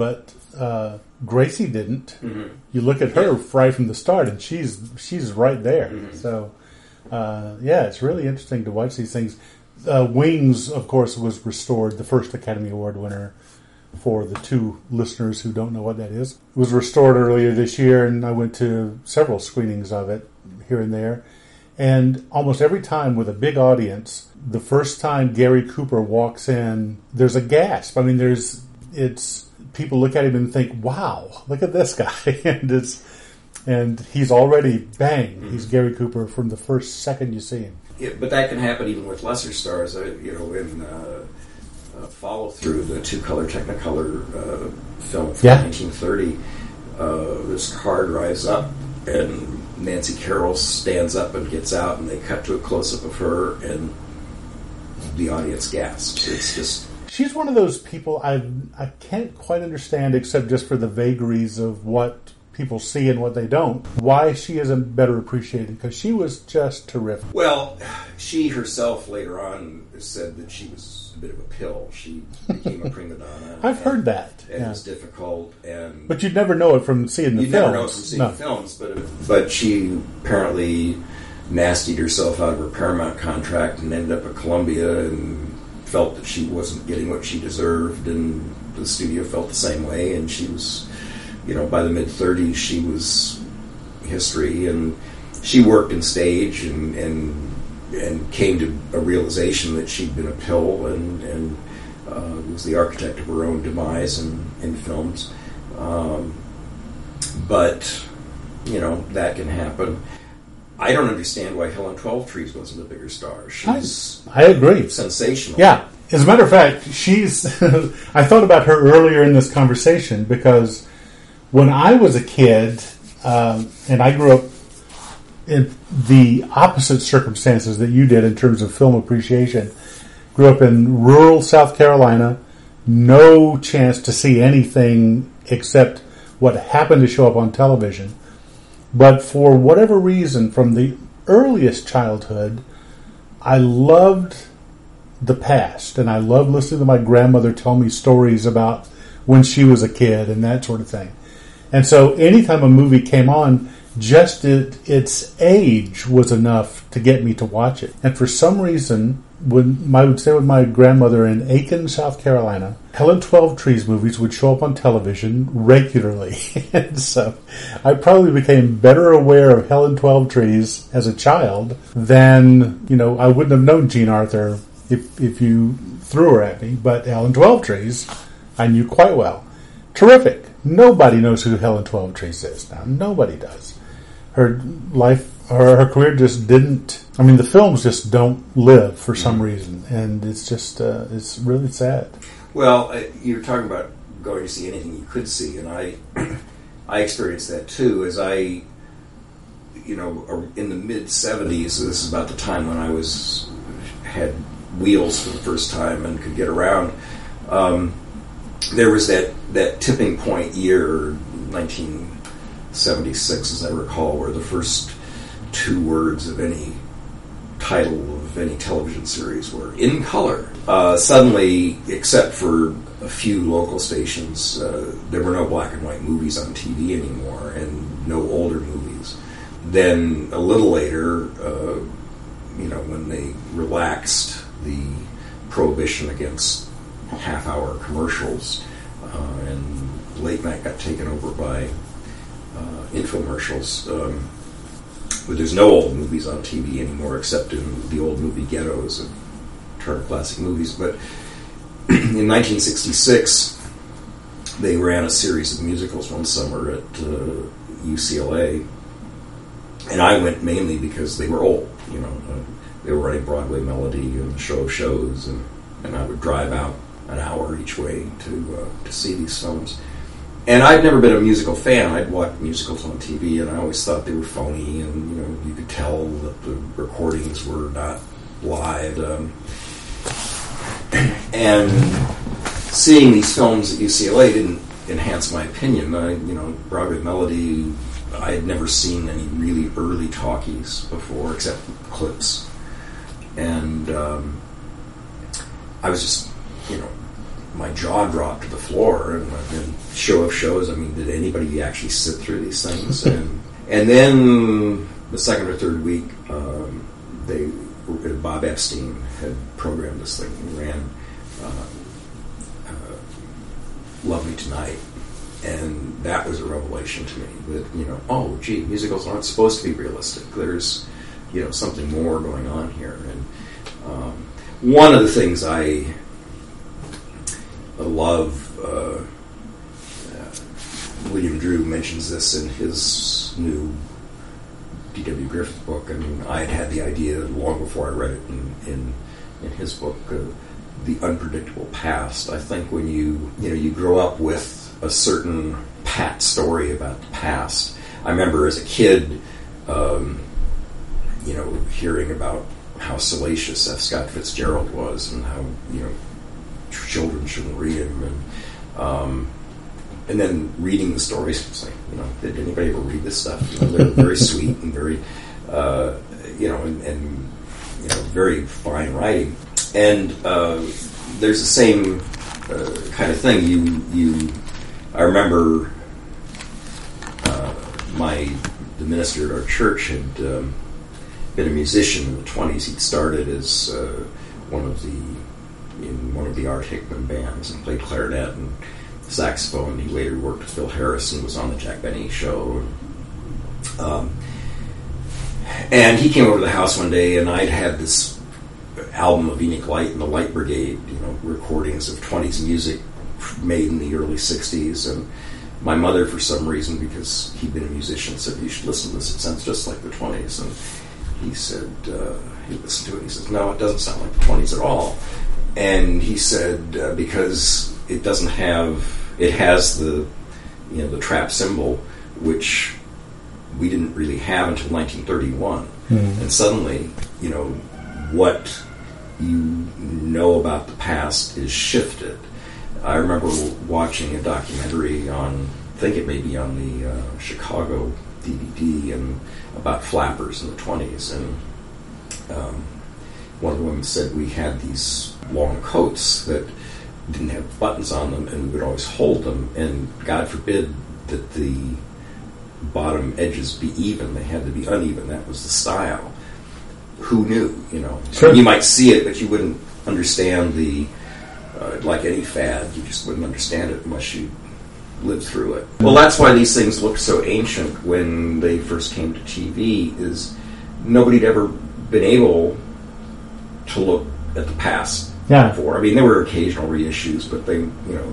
Gracie didn't. Mm-hmm. You look at her right from the start, and she's right there. Mm-hmm. So, it's really interesting to watch these things. Wings, of course, was restored, the first Academy Award winner, for the two listeners who don't know what that is. It was restored earlier this year, and I went to several screenings of it here and there. And almost every time with a big audience, the first time Gary Cooper walks in, there's a gasp. I mean, it's people look at him and think, "Wow, look at this guy!" and he's already bang. Mm-hmm. He's Gary Cooper from the first second you see him. Yeah, but that can happen even with lesser stars. In Follow Through, the two-color Technicolor film from 1930, this car drives up and Nancy Carroll stands up and gets out, and they cut to a close-up of her, and the audience gasps. It's just... She's one of those people I can't quite understand, except just for the vagaries of what people see and what they don't, why she isn't better appreciated, because she was just terrific. Well, she herself later on said that she was a bit of a pill. She became a prima donna. I've heard that. And it was difficult. But you'd never know it from seeing the films. You'd never know it from seeing the films, but she apparently nastied herself out of her Paramount contract and ended up at Columbia and felt that she wasn't getting what she deserved, and the studio felt the same way, and she was... by the mid-30s, she was history, and she worked in stage and came to a realization that she'd been a pill and was the architect of her own demise in films. But, that can happen. I don't understand why Helen Twelvetrees wasn't a bigger star. I agree. Sensational. Yeah. As a matter of fact, I thought about her earlier in this conversation because... When I was a kid, and I grew up in the opposite circumstances that you did in terms of film appreciation, grew up in rural South Carolina, no chance to see anything except what happened to show up on television. But for whatever reason, from the earliest childhood, I loved the past, and I loved listening to my grandmother tell me stories about when she was a kid and that sort of thing. And so anytime a movie came on, just its age was enough to get me to watch it. And for some reason, when I would stay with my grandmother in Aiken, South Carolina, Helen Twelvetrees movies would show up on television regularly. And so I probably became better aware of Helen Twelvetrees as a child than, I wouldn't have known Jean Arthur if you threw her at me. But Helen Twelvetrees, I knew quite well. Terrific. Nobody knows who Helen Twelvetrees is now. Nobody does. Her life, her career just didn't... I mean, the films just don't live for some reason. And it's just, it's really sad. Well, you're talking about going to see anything you could see, and I experienced that too, as I, in the mid-'70s, so this is about the time when I had wheels for the first time and could get around, there was that tipping point year, 1976, as I recall, where the first two words of any title of any television series were in color. Suddenly, except for a few local stations, there were no black and white movies on TV anymore, and no older movies. Then, a little later, when they relaxed the prohibition against half-hour commercials, and late night got taken over by infomercials. But there's no old movies on TV anymore, except in the old movie ghettos of Turner Classic Movies. But in 1966, they ran a series of musicals one summer at UCLA, and I went mainly because they were old. They were running Broadway Melody and Show of Shows, and I would drive out an hour each way to see these films. And I'd never been a musical fan. I'd watched musicals on TV, and I always thought they were phony, and you could tell that the recordings were not live. And seeing these films at UCLA didn't enhance my opinion. Broadway Melody, I had never seen any really early talkies before, except clips. And I was just, my jaw dropped to the floor. And show of shows, I mean, did anybody actually sit through these things? And then the second or third week, Bob Epstein had programmed this thing and ran Love Me Tonight. And that was a revelation to me that, oh, gee, musicals aren't supposed to be realistic. There's, something more going on here. And one of the things I love, William Drew mentions this in his new D.W. Griffith book. I mean, I had the idea long before I read it in his book, The Unpredictable Past. I think when you grow up with a certain pat story about the past. I remember as a kid, hearing about how salacious F. Scott Fitzgerald was and how, children shouldn't read him. And then reading the stories, it's like, did anybody ever read this stuff? They're very sweet and very, very fine writing. And there's the same kind of thing. I remember the minister at our church had been a musician in the 1920s. He'd started as in one of the Art Hickman bands and played clarinet and saxophone. He later worked with Phil Harrison, was on the Jack Benny show. And he came over to the house one day, and I'd had this album of Enoch Light and the Light Brigade, recordings of 1920s music made in the early 1960s. And my mother, for some reason, because he'd been a musician, said, "You should listen to this. It sounds just like the 1920s." And he said, he listened to it, and he says, "No, it doesn't sound like the 1920s at all." And he said, because it doesn't have, it has the trap cymbal, which we didn't really have until 1931. Mm-hmm. And suddenly, what you know about the past is shifted. I remember watching a documentary on, I think it may be on the Chicago DVD, and about flappers in the 1920s. And one of the women said we had these long coats that didn't have buttons on them, and we would always hold them, and God forbid that the bottom edges be even. They had to be uneven. That was the style. Who knew, Sure. You might see it, but you wouldn't understand like any fad, you just wouldn't understand it unless you lived through it. Well, that's why these things look so ancient when they first came to TV, is nobody'd ever been able to look at the past before. I mean, there were occasional reissues, but they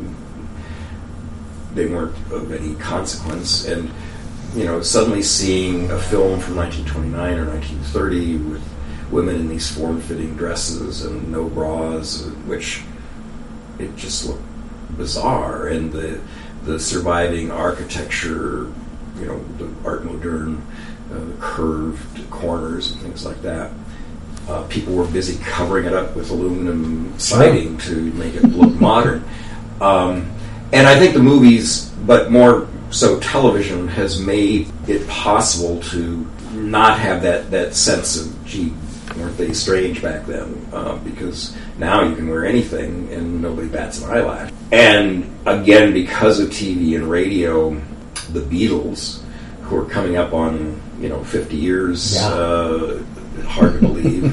weren't of any consequence. And, suddenly seeing a film from 1929 or 1930 with women in these form-fitting dresses and no bras, which it just looked bizarre. And the surviving architecture, the Art Moderne, the curved corners and things like that. People were busy covering it up with aluminum siding to make it look modern. And I think the movies, but more so television, has made it possible to not have that sense of, gee, weren't they strange back then? Because now you can wear anything and nobody bats an eyelash. And again, because of TV and radio, the Beatles, who are coming up on 50 years, hard to believe.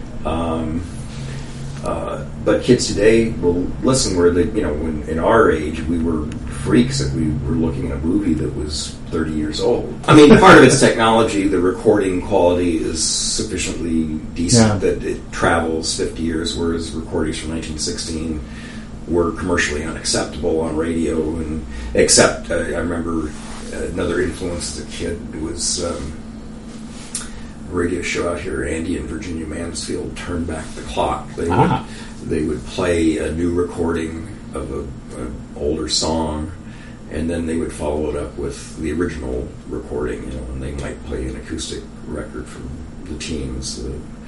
But kids today will listen, where when in our age we were freaks if we were looking at a movie that was 30 years old. I mean, part of it's technology. The recording quality is sufficiently decent that it travels 50 years, whereas recordings from 1916 were commercially unacceptable on radio. And except, I remember another influence as a kid was a radio show out here, Andy and Virginia Mansfield, Turn Back the Clock. They would play a new recording of an older song, and then they would follow it up with the original recording, and they might play an acoustic record from the teens.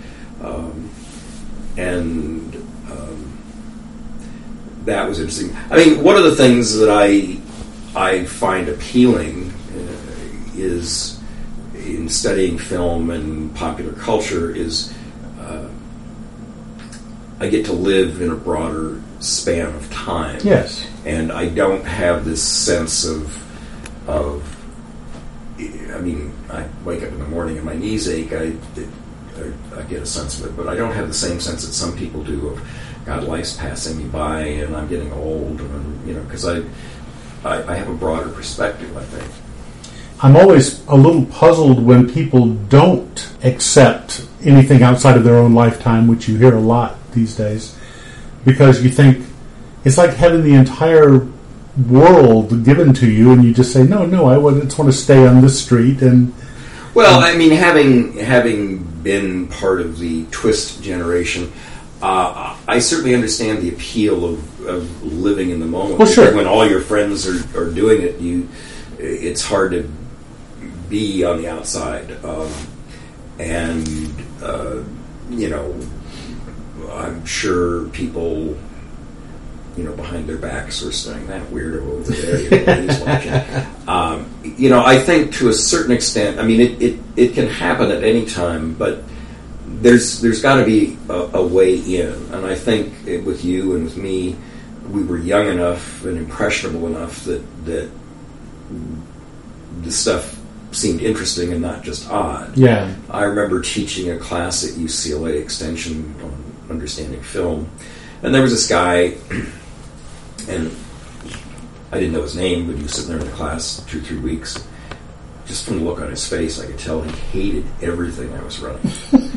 That was interesting. I mean, one of the things that I find appealing is, in studying film and popular culture, is I get to live in a broader span of time. Yes. And I don't have this sense of I mean, I wake up in the morning and my knees ache. I get a sense of it, but I don't have the same sense that some people do of, God, life's passing me by and I'm getting old, and because I have a broader perspective, I think. I'm always a little puzzled when people don't accept anything outside of their own lifetime, which you hear a lot these days, because you think it's like having the entire world given to you, and you just say, no, I just want to stay on this street. And well, I mean, having been part of the twist generation, I certainly understand the appeal of living in the moment. Well, sure. When all your friends are doing it, it's hard to be on the outside. I'm sure people, behind their backs are saying, that weirdo over there, he's watching. I think to a certain extent, I mean, it can happen at any time, but there's got to be a way in. And I think with you and with me, we were young enough and impressionable enough that the stuff seemed interesting and not just odd. Yeah. I remember teaching a class at UCLA Extension on understanding film, and there was this guy, and I didn't know his name, but he was sitting there in the class 2 or 3 weeks. Just from the look on his face, I could tell he hated everything I was running.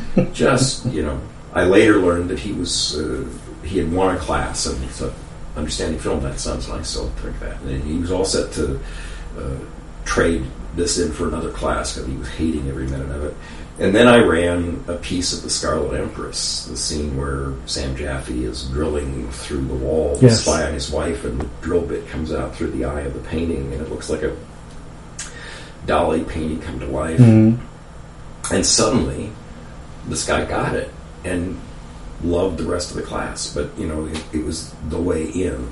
I later learned that he had won a class, and he thought, understanding film, that sounds nice, so I'll take that. And he was all set to trade this in for another class because he was hating every minute of it. And then I ran a piece of The Scarlet Empress, the scene where Sam Jaffe is drilling through the wall to spy on his wife, and the drill bit comes out through the eye of the painting, and it looks like a Dali painting come to life. Mm-hmm. And suddenly, this guy got it and loved the rest of the class. But, it was the way in.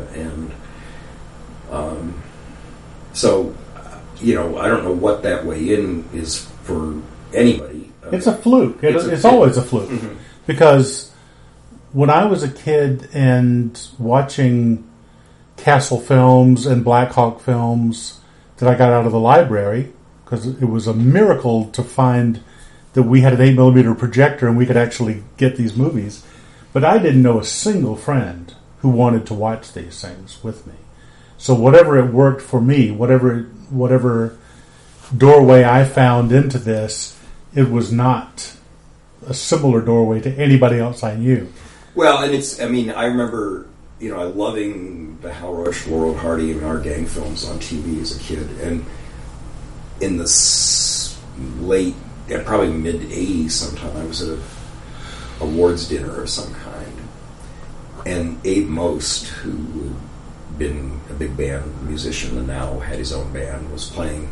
So, I don't know what that way in is for anybody. It's a fluke. It's always a fluke. Mm-hmm. Because when I was a kid and watching Castle films and Black Hawk films that I got out of the library, because it was a miracle to find that we had an 8mm projector and we could actually get these movies. But I didn't know a single friend who wanted to watch these things with me. So whatever it worked for me, whatever doorway I found into this, it was not a similar doorway to anybody else I knew. Well, and I remember, loving the Hal Roach, Laurel Hardy, and our gang films on TV as a kid. And in the late, probably mid-'80s sometime, I was at a awards dinner of some kind. And Abe Most, who had been a big band musician and now had his own band, was playing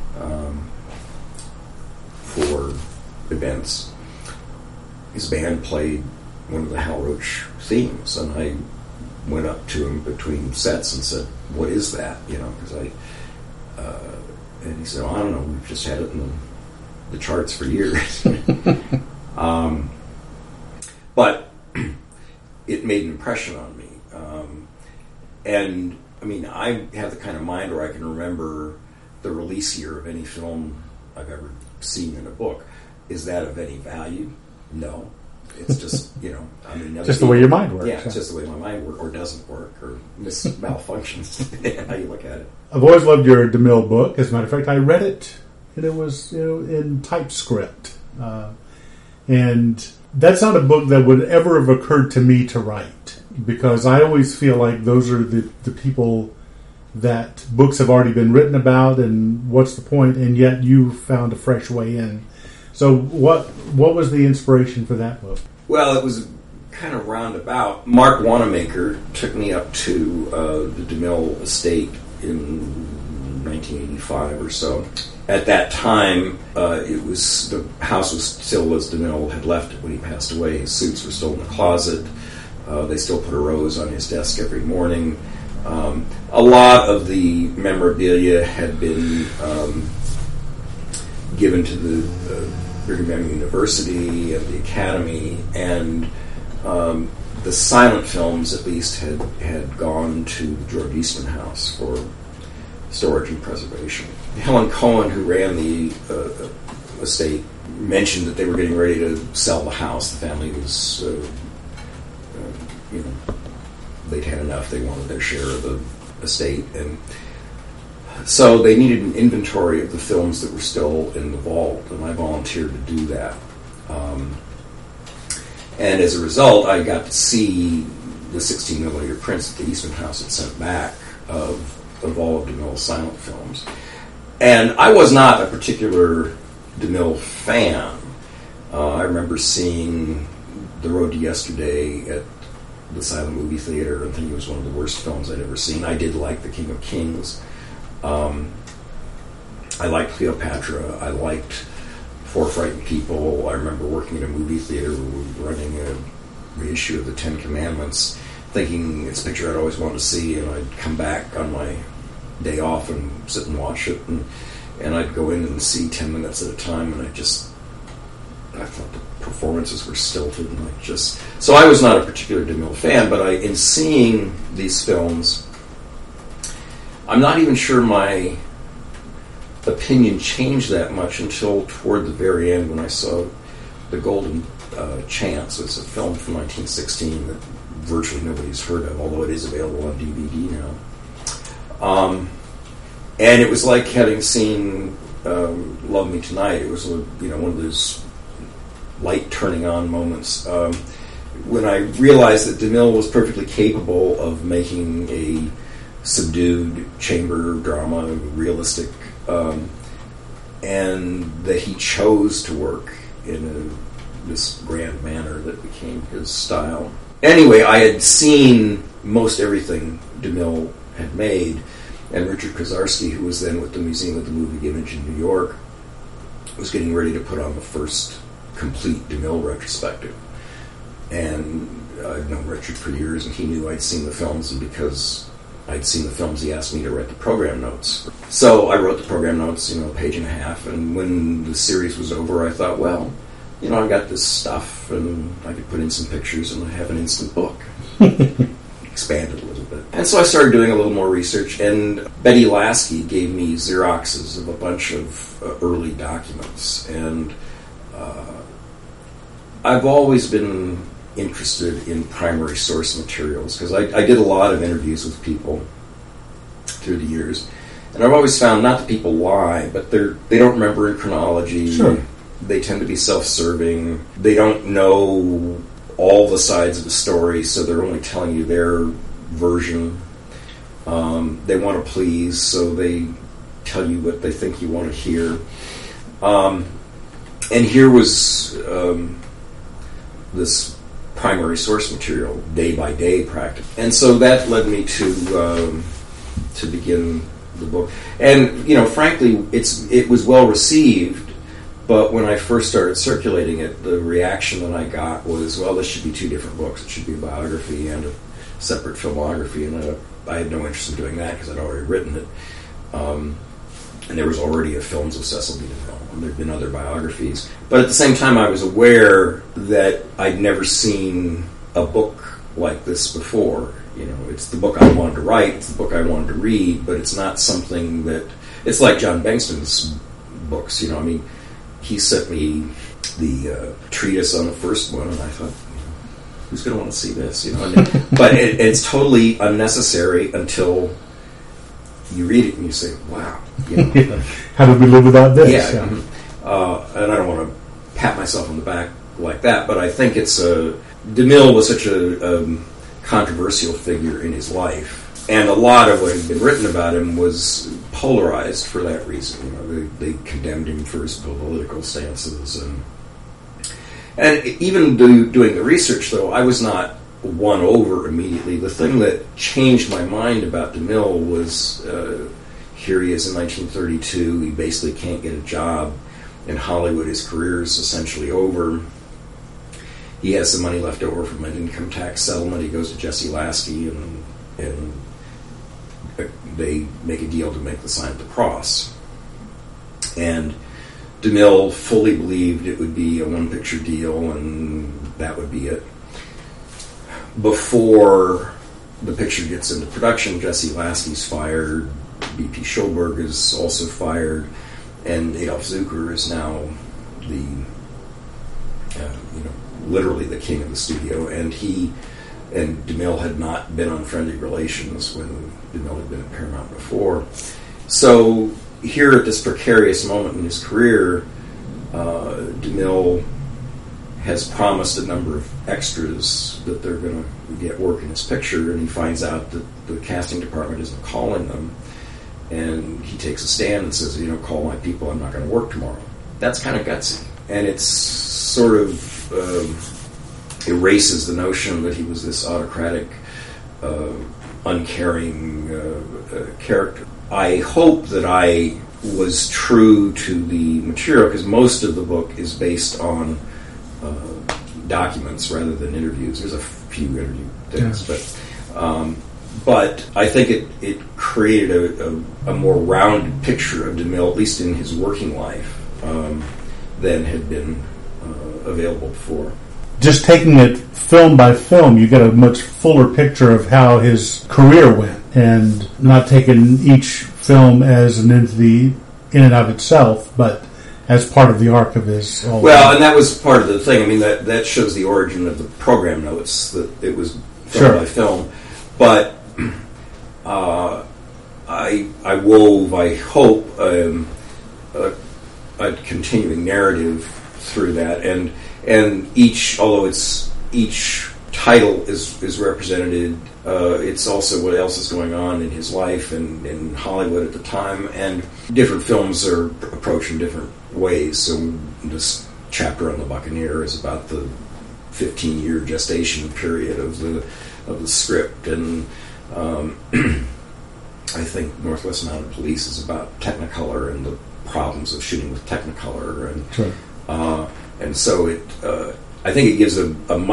for events. His band played one of the Hal Roach themes, and I went up to him between sets and said, "What is that?" Because and he said, "I don't know. We've just had it in the charts for years." But it made an impression on me, and I have the kind of mind where I can remember the release year of any film I've ever seen in a book. Is that of any value? No. It's just, just the way your mind works. Yeah, it's just the way my mind works, or doesn't work, or malfunctions, how you look at it. I've always loved your DeMille book. As a matter of fact, I read it, and it was in typescript. And that's not a book that would ever have occurred to me to write, because I always feel like those are the people that books have already been written about, and what's the point? And yet you found a fresh way in. So what was the inspiration for that book? Well, it was kind of roundabout. Mark Wanamaker took me up to the DeMille estate in 1985 or so. At that time, the house was still as DeMille had left it when he passed away. His suits were still in the closet. They still put a rose on his desk every morning. A lot of the memorabilia had been given to the Brigham Young University and the Academy, and the silent films, at least, had gone to the George Eastman House for storage and preservation. Helen Cohen, who ran the estate, mentioned that they were getting ready to sell the house. The family was, they'd had enough. They wanted their share of the estate, and so they needed an inventory of the films that were still in the vault, and I volunteered to do that. And as a result, I got to see the 16mm prints that the Eastman House had sent back of all of DeMille's silent films. And I was not a particular DeMille fan. I remember seeing The Road to Yesterday at the Silent Movie Theater and thinking it was one of the worst films I'd ever seen. I did like The King of Kings. I liked Cleopatra. I liked Four Frightened People. I remember working at a movie theater running a reissue of The Ten Commandments, thinking it's a picture I'd always wanted to see, and I'd come back on my day off and sit and watch it, and I'd go in and see 10 minutes at a time, and I thought the performances were stilted, and so I was not a particular DeMille fan, but in seeing these films, I'm not even sure my opinion changed that much until toward the very end when I saw The Golden Chance. It's a film from 1916 that virtually nobody's heard of, although it is available on DVD now. And it was like having seen Love Me Tonight. It was one of those light turning on moments. When I realized that DeMille was perfectly capable of making a subdued chamber drama, realistic, and that he chose to work in this grand manner that became his style. Anyway, I had seen most everything DeMille had made, and Richard Koszarski, who was then with the Museum of the Moving Image in New York, was getting ready to put on the first complete DeMille retrospective. And I'd known Richard for years, and he knew I'd seen the films, and because I'd seen the films, he asked me to write the program notes. So I wrote the program notes, a page and a half, and when the series was over, I thought, well, I got this stuff, and I could put in some pictures, and I have an instant book. Expanded a little bit. And so I started doing a little more research, and Betty Lasky gave me Xeroxes of a bunch of early documents, and I've always been interested in primary source materials, because I did a lot of interviews with people through the years, and I've always found not that people lie, but they don't remember in chronology. Sure. They tend to be self-serving. They don't know all the sides of the story, so they're only telling you their version. They want to please, so they tell you what they think you want to hear. And here was this primary source material, day-by-day practice. And so that led me to begin the book. And, frankly, it was well-received, but when I first started circulating it, the reaction that I got was, well, this should be two different books. It should be a biography and a separate filmography, and I had no interest in doing that because I'd already written it. And there was already a Films of Cecil B. DeMille, and there had been other biographies. But at the same time, I was aware that I'd never seen a book like this before. It's the book I wanted to write, it's the book I wanted to read, but it's not something that... It's like John Bengtson's books, he sent me the treatise on the first one, and I thought, who's going to want to see this? But it's totally unnecessary until you read it and you say, wow. How did we live without this? Yeah. And I don't want to pat myself on the back like that, but I think DeMille was such a controversial figure in his life, and a lot of what had been written about him was polarized for that reason. They condemned him for his political stances, and even doing the research, though, I was not won over immediately. The thing that changed my mind about DeMille was here he is in 1932. He basically can't get a job in Hollywood. His career is essentially over. He has some money left over from an income tax settlement. He goes to Jesse Lasky, and they make a deal to make the sign of the cross. And DeMille fully believed it would be a one-picture deal, and that would be it. before the picture gets into production, Jesse Lasky's fired, B.P. Schulberg is also fired, and Adolf Zucker is now the literally the king of the studio, and he and DeMille had not been on friendly relations when DeMille had been at Paramount before. So here at this precarious moment in his career, DeMille has promised a number of extras that they're going to get work in his picture, and he finds out that the casting department isn't calling them, and he takes a stand and says, call my people, I'm not going to work tomorrow. That's kind of gutsy, and it's sort of erases the notion that he was this autocratic, uncaring character. I hope that I was true to the material, because most of the book is based on documents rather than interviews. There's a few interview things, but I think it created a more rounded picture of DeMille, at least in his working life, than had been available before. Just taking it film by film, you get a much fuller picture of how his career went, and not taking each film as an entity in and of itself, but as part of the arc of his whole Well, and that was part of the thing. I mean, that shows the origin of the program notes, that it was film by film. But I wove, I hope, a continuing narrative through that, and each, although each title is represented, it's also what else is going on in his life and in Hollywood at the time, and different films are approached in different ways. So this chapter on The Buccaneer is about the 15-year gestation period of the script, and I think Northwest Mounted Police is about Technicolor and the problems of shooting with Technicolor, and sure. And so I think it gives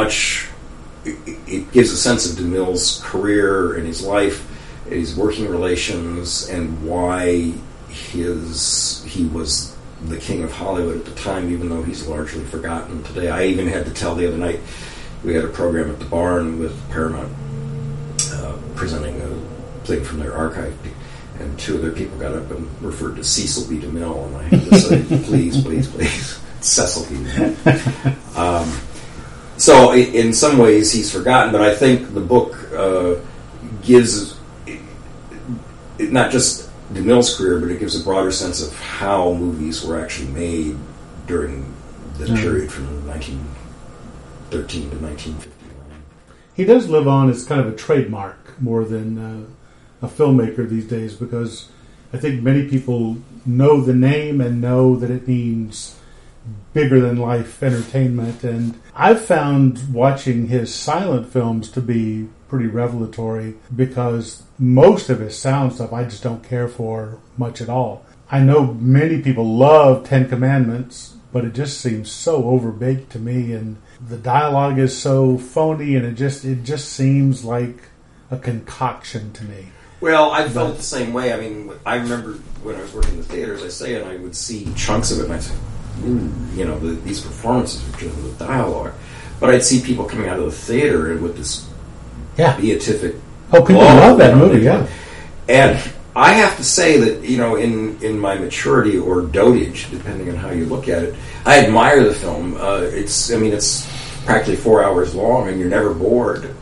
it gives a sense of DeMille's career and his life, and his working relations, and why he was the king of Hollywood at the time, even though he's largely forgotten today. I even had to tell the other night, we had a program at the Barn with Paramount presenting a thing from their archive, and two of their people got up and referred to Cecil B. DeMille, and I had to say, please, Cecil B. DeMille. So in some ways he's forgotten, but I think the book gives not just DeMille's career, but it gives a broader sense of how movies were actually made during the period from 1913 to 1959. He does live on as kind of a trademark more than a filmmaker these days, because I think many people know the name and know that it means bigger than life entertainment, and I've found watching his silent films to be pretty revelatory, because most of his sound stuff I just don't care for much at all. I know many people love Ten Commandments, but it just seems so overbaked to me, and the dialogue is so phony, and it just seems like a concoction to me. Well, I felt the same way. I mean, I remember when I was working in the theater, as I say, and I would see chunks of it, and I'd say, these performances are just the dialogue. But I'd see people coming out of the theater and with this beatific. Oh, people love that movie, yeah. And I have to say that, in my maturity or dotage, depending on how you look at it, I admire the film. It's practically 4 hours long, and you're never bored.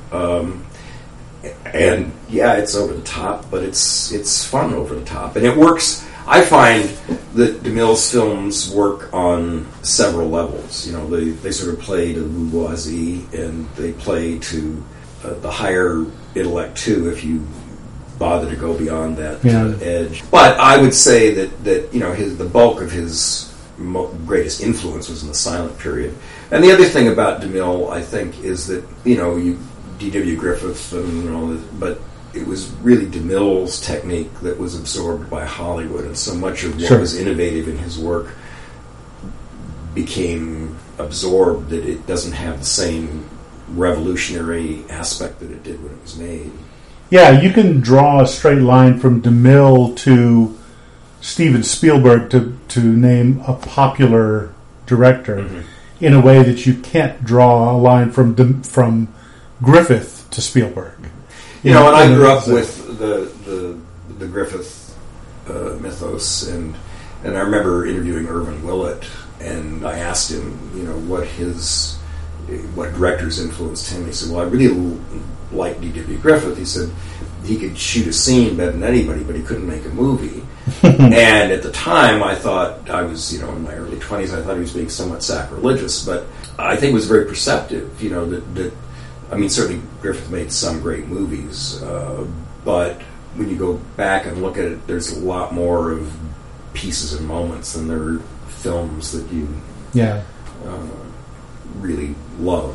And yeah, it's over the top, but it's fun over the top, and it works. I find that DeMille's films work on several levels. They sort of play to the bourgeoisie, and they play to the higher intellect too, if you bother to go beyond that edge. But I would say that the bulk of his greatest influence was in the silent period. And the other thing about DeMille, I think, is that D.W. Griffith and all this, but it was really DeMille's technique that was absorbed by Hollywood, and so much of what was innovative in his work became absorbed, that it doesn't have the same revolutionary aspect that it did when it was made. Yeah, you can draw a straight line from DeMille to Steven Spielberg to name a popular director in a way that you can't draw a line from Griffith to Spielberg. And I grew up with the Griffith mythos, and I remember interviewing Irvin Willett, and I asked him, what directors influenced him. He said, well, I really like D.W. Griffith. He said he could shoot a scene better than anybody, but he couldn't make a movie. And at the time, I thought, I was, in my early 20s, I thought he was being somewhat sacrilegious, but I think it was very perceptive, certainly Griffith made some great movies, but when you go back and look at it, there's a lot more of pieces and moments than there are films that you really love.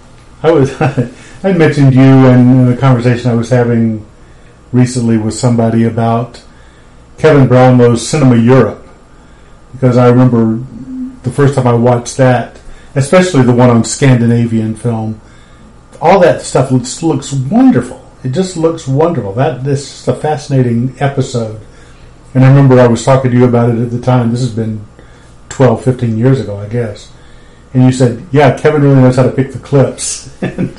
I mentioned you in a conversation I was having recently with somebody about Kevin Brownlow's Cinema Europe, because I remember the first time I watched that, especially the one on Scandinavian film, all that stuff looks wonderful. It just looks wonderful. This is a fascinating episode. And I remember I was talking to you about it at the time. This has been 12, 15 years ago, I guess. And you said, yeah, Kevin really knows how to pick the clips. and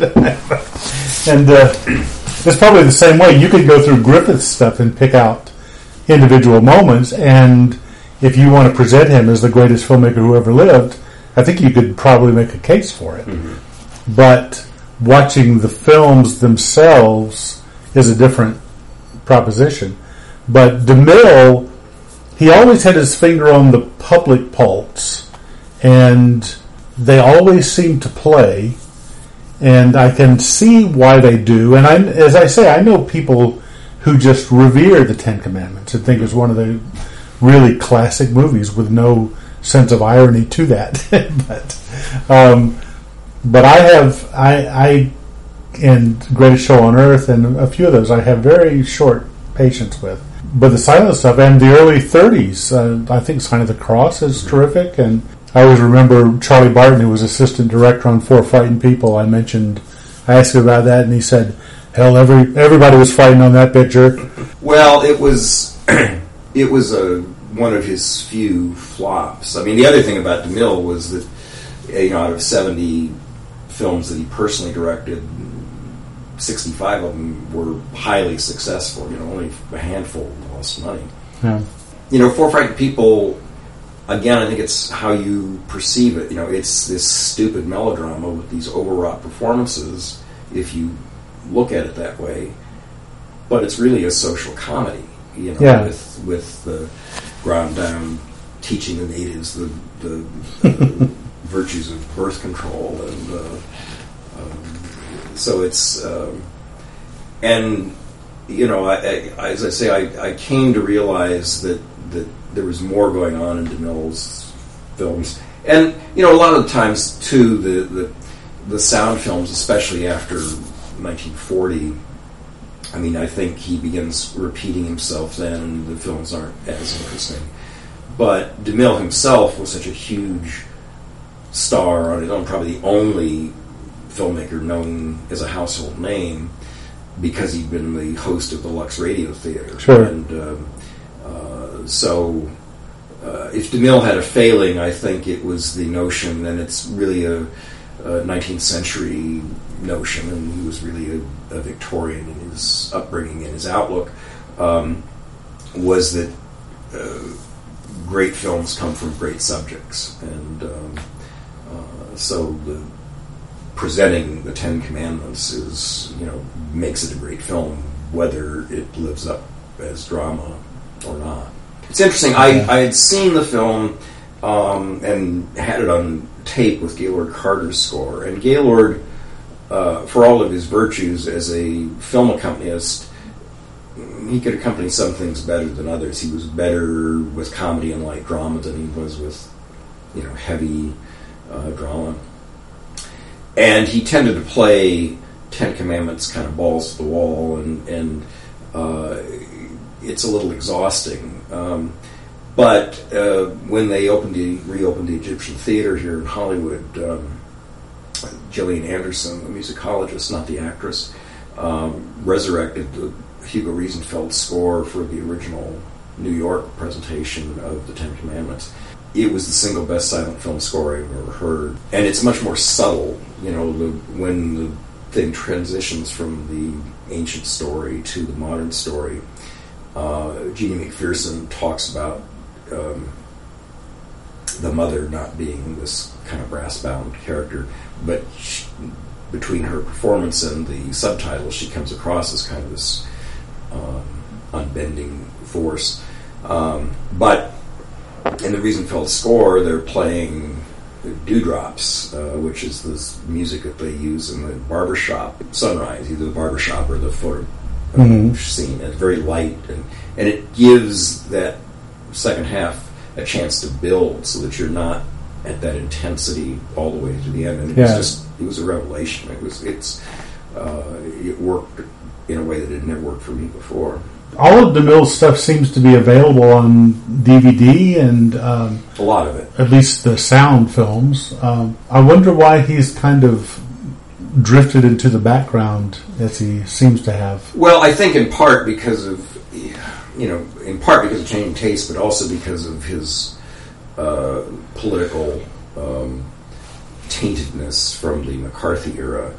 it's probably the same way. You could go through Griffith's stuff and pick out individual moments, and if you want to present him as the greatest filmmaker who ever lived, I think you could probably make a case for it. Mm-hmm. But watching the films themselves is a different proposition. But DeMille, he always had his finger on the public pulse, and they always seem to play, and I can see why they do. And as I say, I know people who just revere the Ten Commandments and think it's one of the really classic movies with no sense of irony to that. But I and Greatest Show on Earth and a few of those I have very short patience with. But the silent stuff and the early 30s, I think Sign of the Cross is terrific. And I always remember Charlie Barton, who was assistant director on Four Frightened People. I asked him about that, and he said, hell, everybody was frightened on that picture. Well, it was one of his few flops. I mean, the other thing about DeMille was that, out of 70 films that he personally directed, 65 of them were highly successful. Only a handful lost money. Yeah. Four Frightened People, again, I think it's how you perceive it. It's this stupid melodrama with these overwrought performances, if you look at it that way. But it's really a social comedy, with the ground down teaching the natives the virtues of birth control, and so it's as I say, I came to realize that there was more going on in DeMille's films, and a lot of the times too the sound films, especially after 1940. I mean, I think he begins repeating himself then, and the films aren't as interesting. But DeMille himself was such a huge star on his own, probably the only filmmaker known as a household name, because he'd been the host of the Lux Radio Theater. Sure. And so if DeMille had a failing, I think it was the notion, and it's really a 19th century notion, and he was really a Victorian in his upbringing and his outlook, was that great films come from great subjects, and so presenting the Ten Commandments makes it a great film, whether it lives up as drama or not. It's interesting. I had seen the film and had it on tape with Gaylord Carter's score, and Gaylord, for all of his virtues as a film accompanist, he could accompany some things better than others. He was better with comedy and light drama than he was with heavy drama, and he tended to play Ten Commandments kind of balls to the wall, and it's a little exhausting. But when they reopened the Egyptian Theater here in Hollywood, Gillian Anderson, the musicologist, not the actress, resurrected the Hugo Riesenfeld score for the original New York presentation of the Ten Commandments. It was the single best silent film score I've ever heard, and it's much more subtle. When the thing transitions from the ancient story to the modern story. Jeannie McPherson talks about the mother not being this kind of brass-bound character, but between her performance and the subtitles, she comes across as kind of this unbending force. But in the Riesenfeld score, they're playing Dewdrops, which is this music that they use in the barbershop sunrise, either the barbershop or the photo scene. It's very light, and it gives that second half a chance to build so that you're not at that intensity all the way to the end. And it was a revelation. It worked in a way that it never worked for me before. All of DeMille's stuff seems to be available on DVD and a lot of it, at least the sound films. I wonder why he's kind of drifted into the background as he seems to have. Well, I think in part because of changing taste, but also because of his political taintedness from the McCarthy era.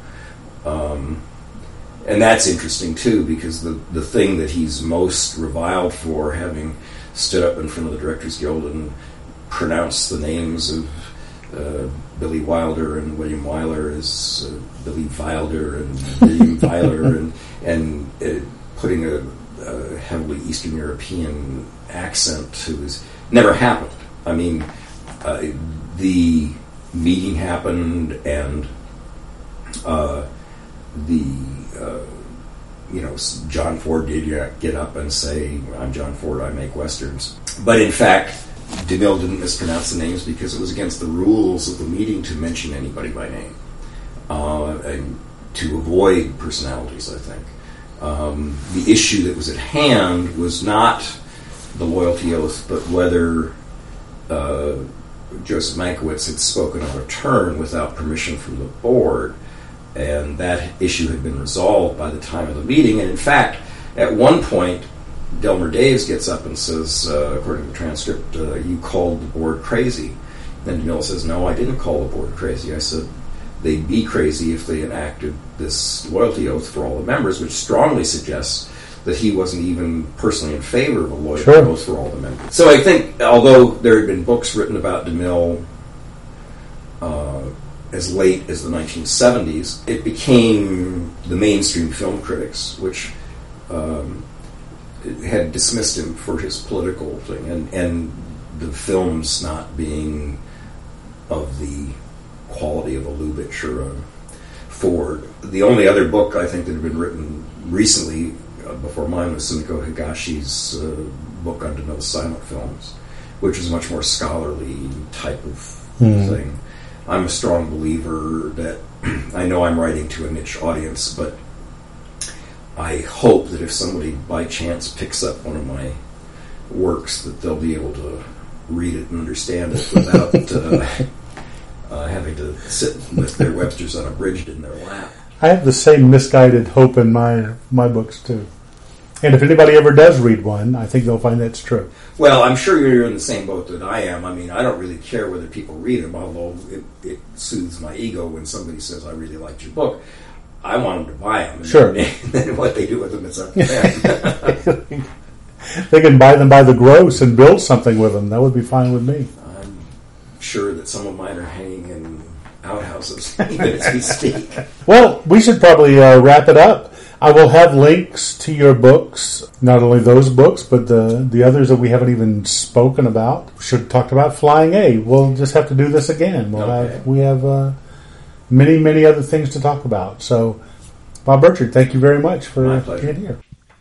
And that's interesting, too, because the thing that he's most reviled for, having stood up in front of the Directors Guild and pronounced the names of Billy Wilder and William Wyler as Billy Wilder and William Wyler, and putting a heavily Eastern European accent to his... never happened. I mean, the meeting happened, and John Ford did get up and say, "I'm John Ford, I make Westerns." But in fact, DeMille didn't mispronounce the names because it was against the rules of the meeting to mention anybody by name, and to avoid personalities, I think. The issue that was at hand was not the loyalty oath, but whether Joseph Mankiewicz had spoken out of turn without permission from the board. And that issue had been resolved by the time of the meeting. And in fact, at one point, Delmer Daves gets up and says, according to the transcript, "You called the board crazy." And DeMille says, "No, I didn't call the board crazy. I said they'd be crazy if they enacted this loyalty oath for all the members," which strongly suggests that he wasn't even personally in favor of a loyalty oath for all the members. So I think, although there had been books written about DeMille as late as the 1970s, it became the mainstream film critics, which had dismissed him for his political thing, and the films not being of the quality of a Lubitsch or a Ford. The only other book I think that had been written recently before mine was Sumiko Higashi's book on DeMille's silent films, which is a much more scholarly type of thing. I'm a strong believer that I know I'm writing to a niche audience, but I hope that if somebody by chance picks up one of my works, that they'll be able to read it and understand it without having to sit with their Webster's Unabridged in their lap. I have the same misguided hope in my books, too. And if anybody ever does read one, I think they'll find that's true. Well, I'm sure you're in the same boat that I am. I mean, I don't really care whether people read them, although it soothes my ego when somebody says, "I really liked your book." I want them to buy them. Sure. And then what they do with them, it's up to them. They can buy them by the gross and build something with them. That would be fine with me. I'm sure that some of mine are hanging in outhouses even as we speak. Well, we should probably wrap it up. I will have links to your books, not only those books, but the others that we haven't even spoken about. We should have talked about Flying A. We'll just have to do this again. We have many, many other things to talk about. So, Bob Burchard, thank you very much for being here.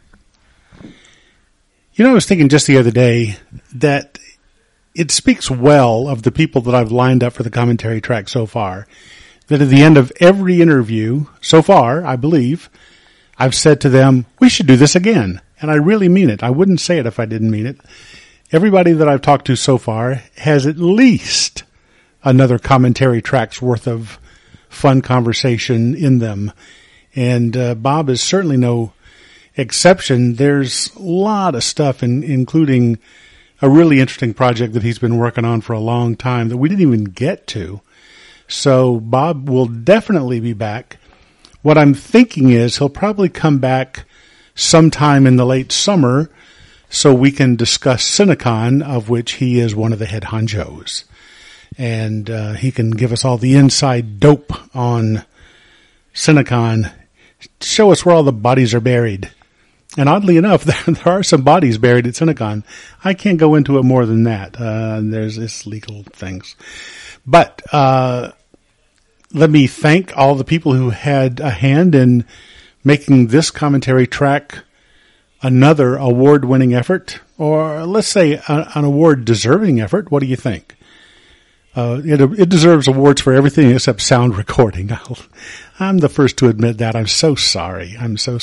You know, I was thinking just the other day that it speaks well of the people that I've lined up for the commentary track so far, that at the end of every interview so far, I believe, I've said to them, we should do this again. And I really mean it. I wouldn't say it if I didn't mean it. Everybody that I've talked to so far has at least another commentary track's worth of fun conversation in them. And Bob is certainly no exception. There's a lot of stuff, including a really interesting project that he's been working on for a long time that we didn't even get to. So Bob will definitely be back What I'm thinking is he'll probably come back sometime in the late summer so we can discuss Cinecon, of which he is one of the head honchos. And he can give us all the inside dope on Cinecon, show us where all the bodies are buried. And oddly enough, there are some bodies buried at Cinecon. I can't go into it more than that. There's this legal things. But let me thank all the people who had a hand in making this commentary track another award-winning effort, or let's say an award-deserving effort. What do you think? It deserves awards for everything except sound recording. I'm the first to admit that. I'm so sorry.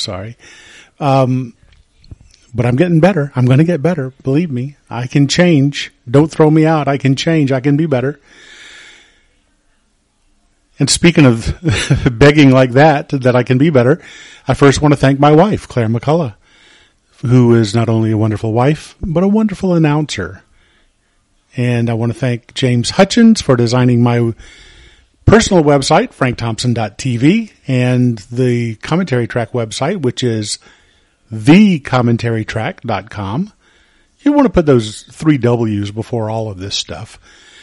But I'm getting better. I'm going to get better. Believe me. I can change. Don't throw me out. I can change. I can be better. And speaking of begging like that I can be better, I first want to thank my wife, Claire McCullough, who is not only a wonderful wife, but a wonderful announcer. And I want to thank James Hutchins for designing my personal website, frankthompson.tv, and the commentary track website, which is thecommentarytrack.com. You want to put those 3 W's before all of this stuff.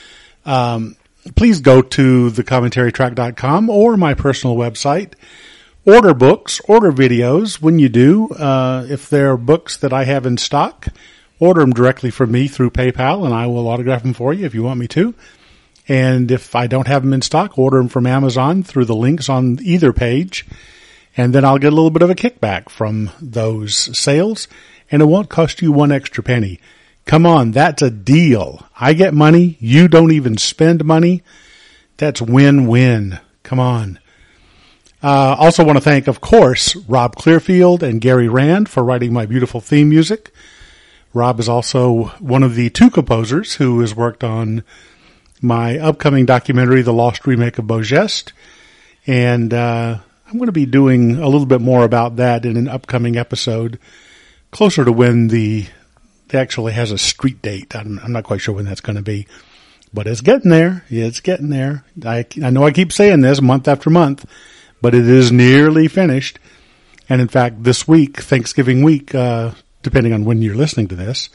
Please go to thecommentarytrack.com or my personal website. Order books, order videos. When you do, if there are books that I have in stock, order them directly from me through PayPal, and I will autograph them for you if you want me to. And if I don't have them in stock, order them from Amazon through the links on either page. And then I'll get a little bit of a kickback from those sales, and it won't cost you 1 extra penny. Come on, that's a deal. I get money. You don't even spend money. That's win-win. Come on. Also want to thank, of course, Rob Clearfield and Gary Rand for writing my beautiful theme music. Rob is also one of the 2 composers who has worked on my upcoming documentary, The Lost Remake of Beau Geste. And I'm going to be doing a little bit more about that in an upcoming episode, closer to when it actually has a street date. I'm not quite sure when that's going to be, but it's getting there. It's getting there. I know I keep saying this month after month, but it is nearly finished. And in fact, this week, Thanksgiving week, depending on when you're listening to this,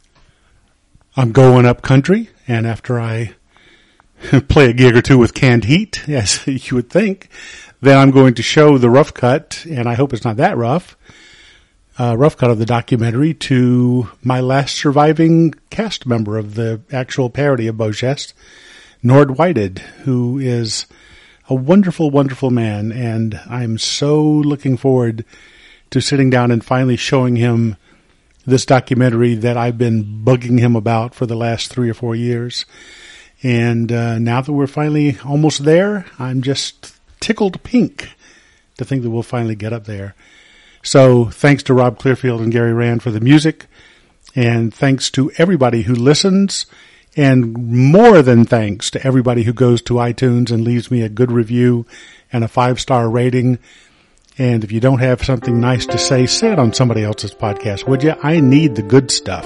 I'm going up country, and after I play a gig or 2 with Canned Heat, as you would think, then I'm going to show the rough cut, and I hope it's not that rough cut of the documentary to my last surviving cast member of the actual parody of Beau Geste, Nord Whited, who is a wonderful, wonderful man, and I'm so looking forward to sitting down and finally showing him this documentary that I've been bugging him about for the last 3 or 4 years. And now that we're finally almost there, I'm just tickled pink to think that we'll finally get up there. So thanks to Rob Clearfield and Gary Rand for the music, and thanks to everybody who listens, and more than thanks to everybody who goes to iTunes and leaves me a good review and a 5-star rating. And if you don't have something nice to say it on somebody else's podcast, would you? I need the good stuff.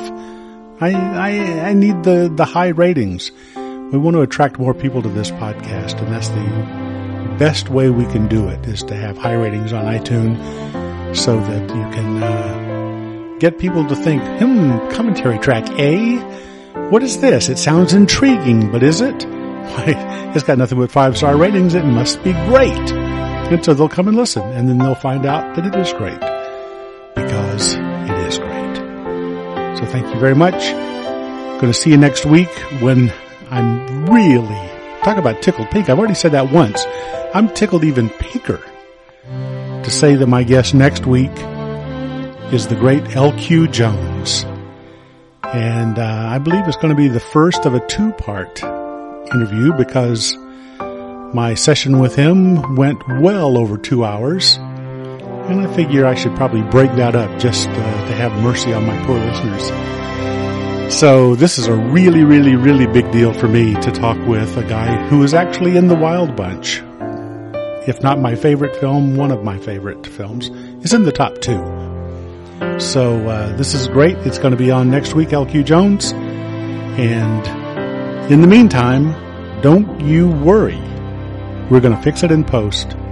I need the high ratings. We want to attract more people to this podcast, and that's the best way we can do it, is to have high ratings on iTunes so that you can get people to think, commentary track A? What is this? It sounds intriguing, but is it? Why, it's got nothing but 5-star ratings. It must be great. And so they'll come and listen, and then they'll find out that it is great, because it is great. So thank you very much. Going to see you next week when I'm really, talk about tickled pink. I've already said that once. I'm tickled even pinker to say that my guest next week is the great L.Q. Jones. And I believe it's going to be the first of a 2-part interview, because my session with him went well over 2 hours. And I figure I should probably break that up just to have mercy on my poor listeners. So this is a really, really, really big deal for me to talk with a guy who is actually in The Wild Bunch. If not my favorite film, one of my favorite films. It's in the top 2. So this is great. It's going to be on next week, L.Q. Jones. And in the meantime, don't you worry. We're going to fix it in post.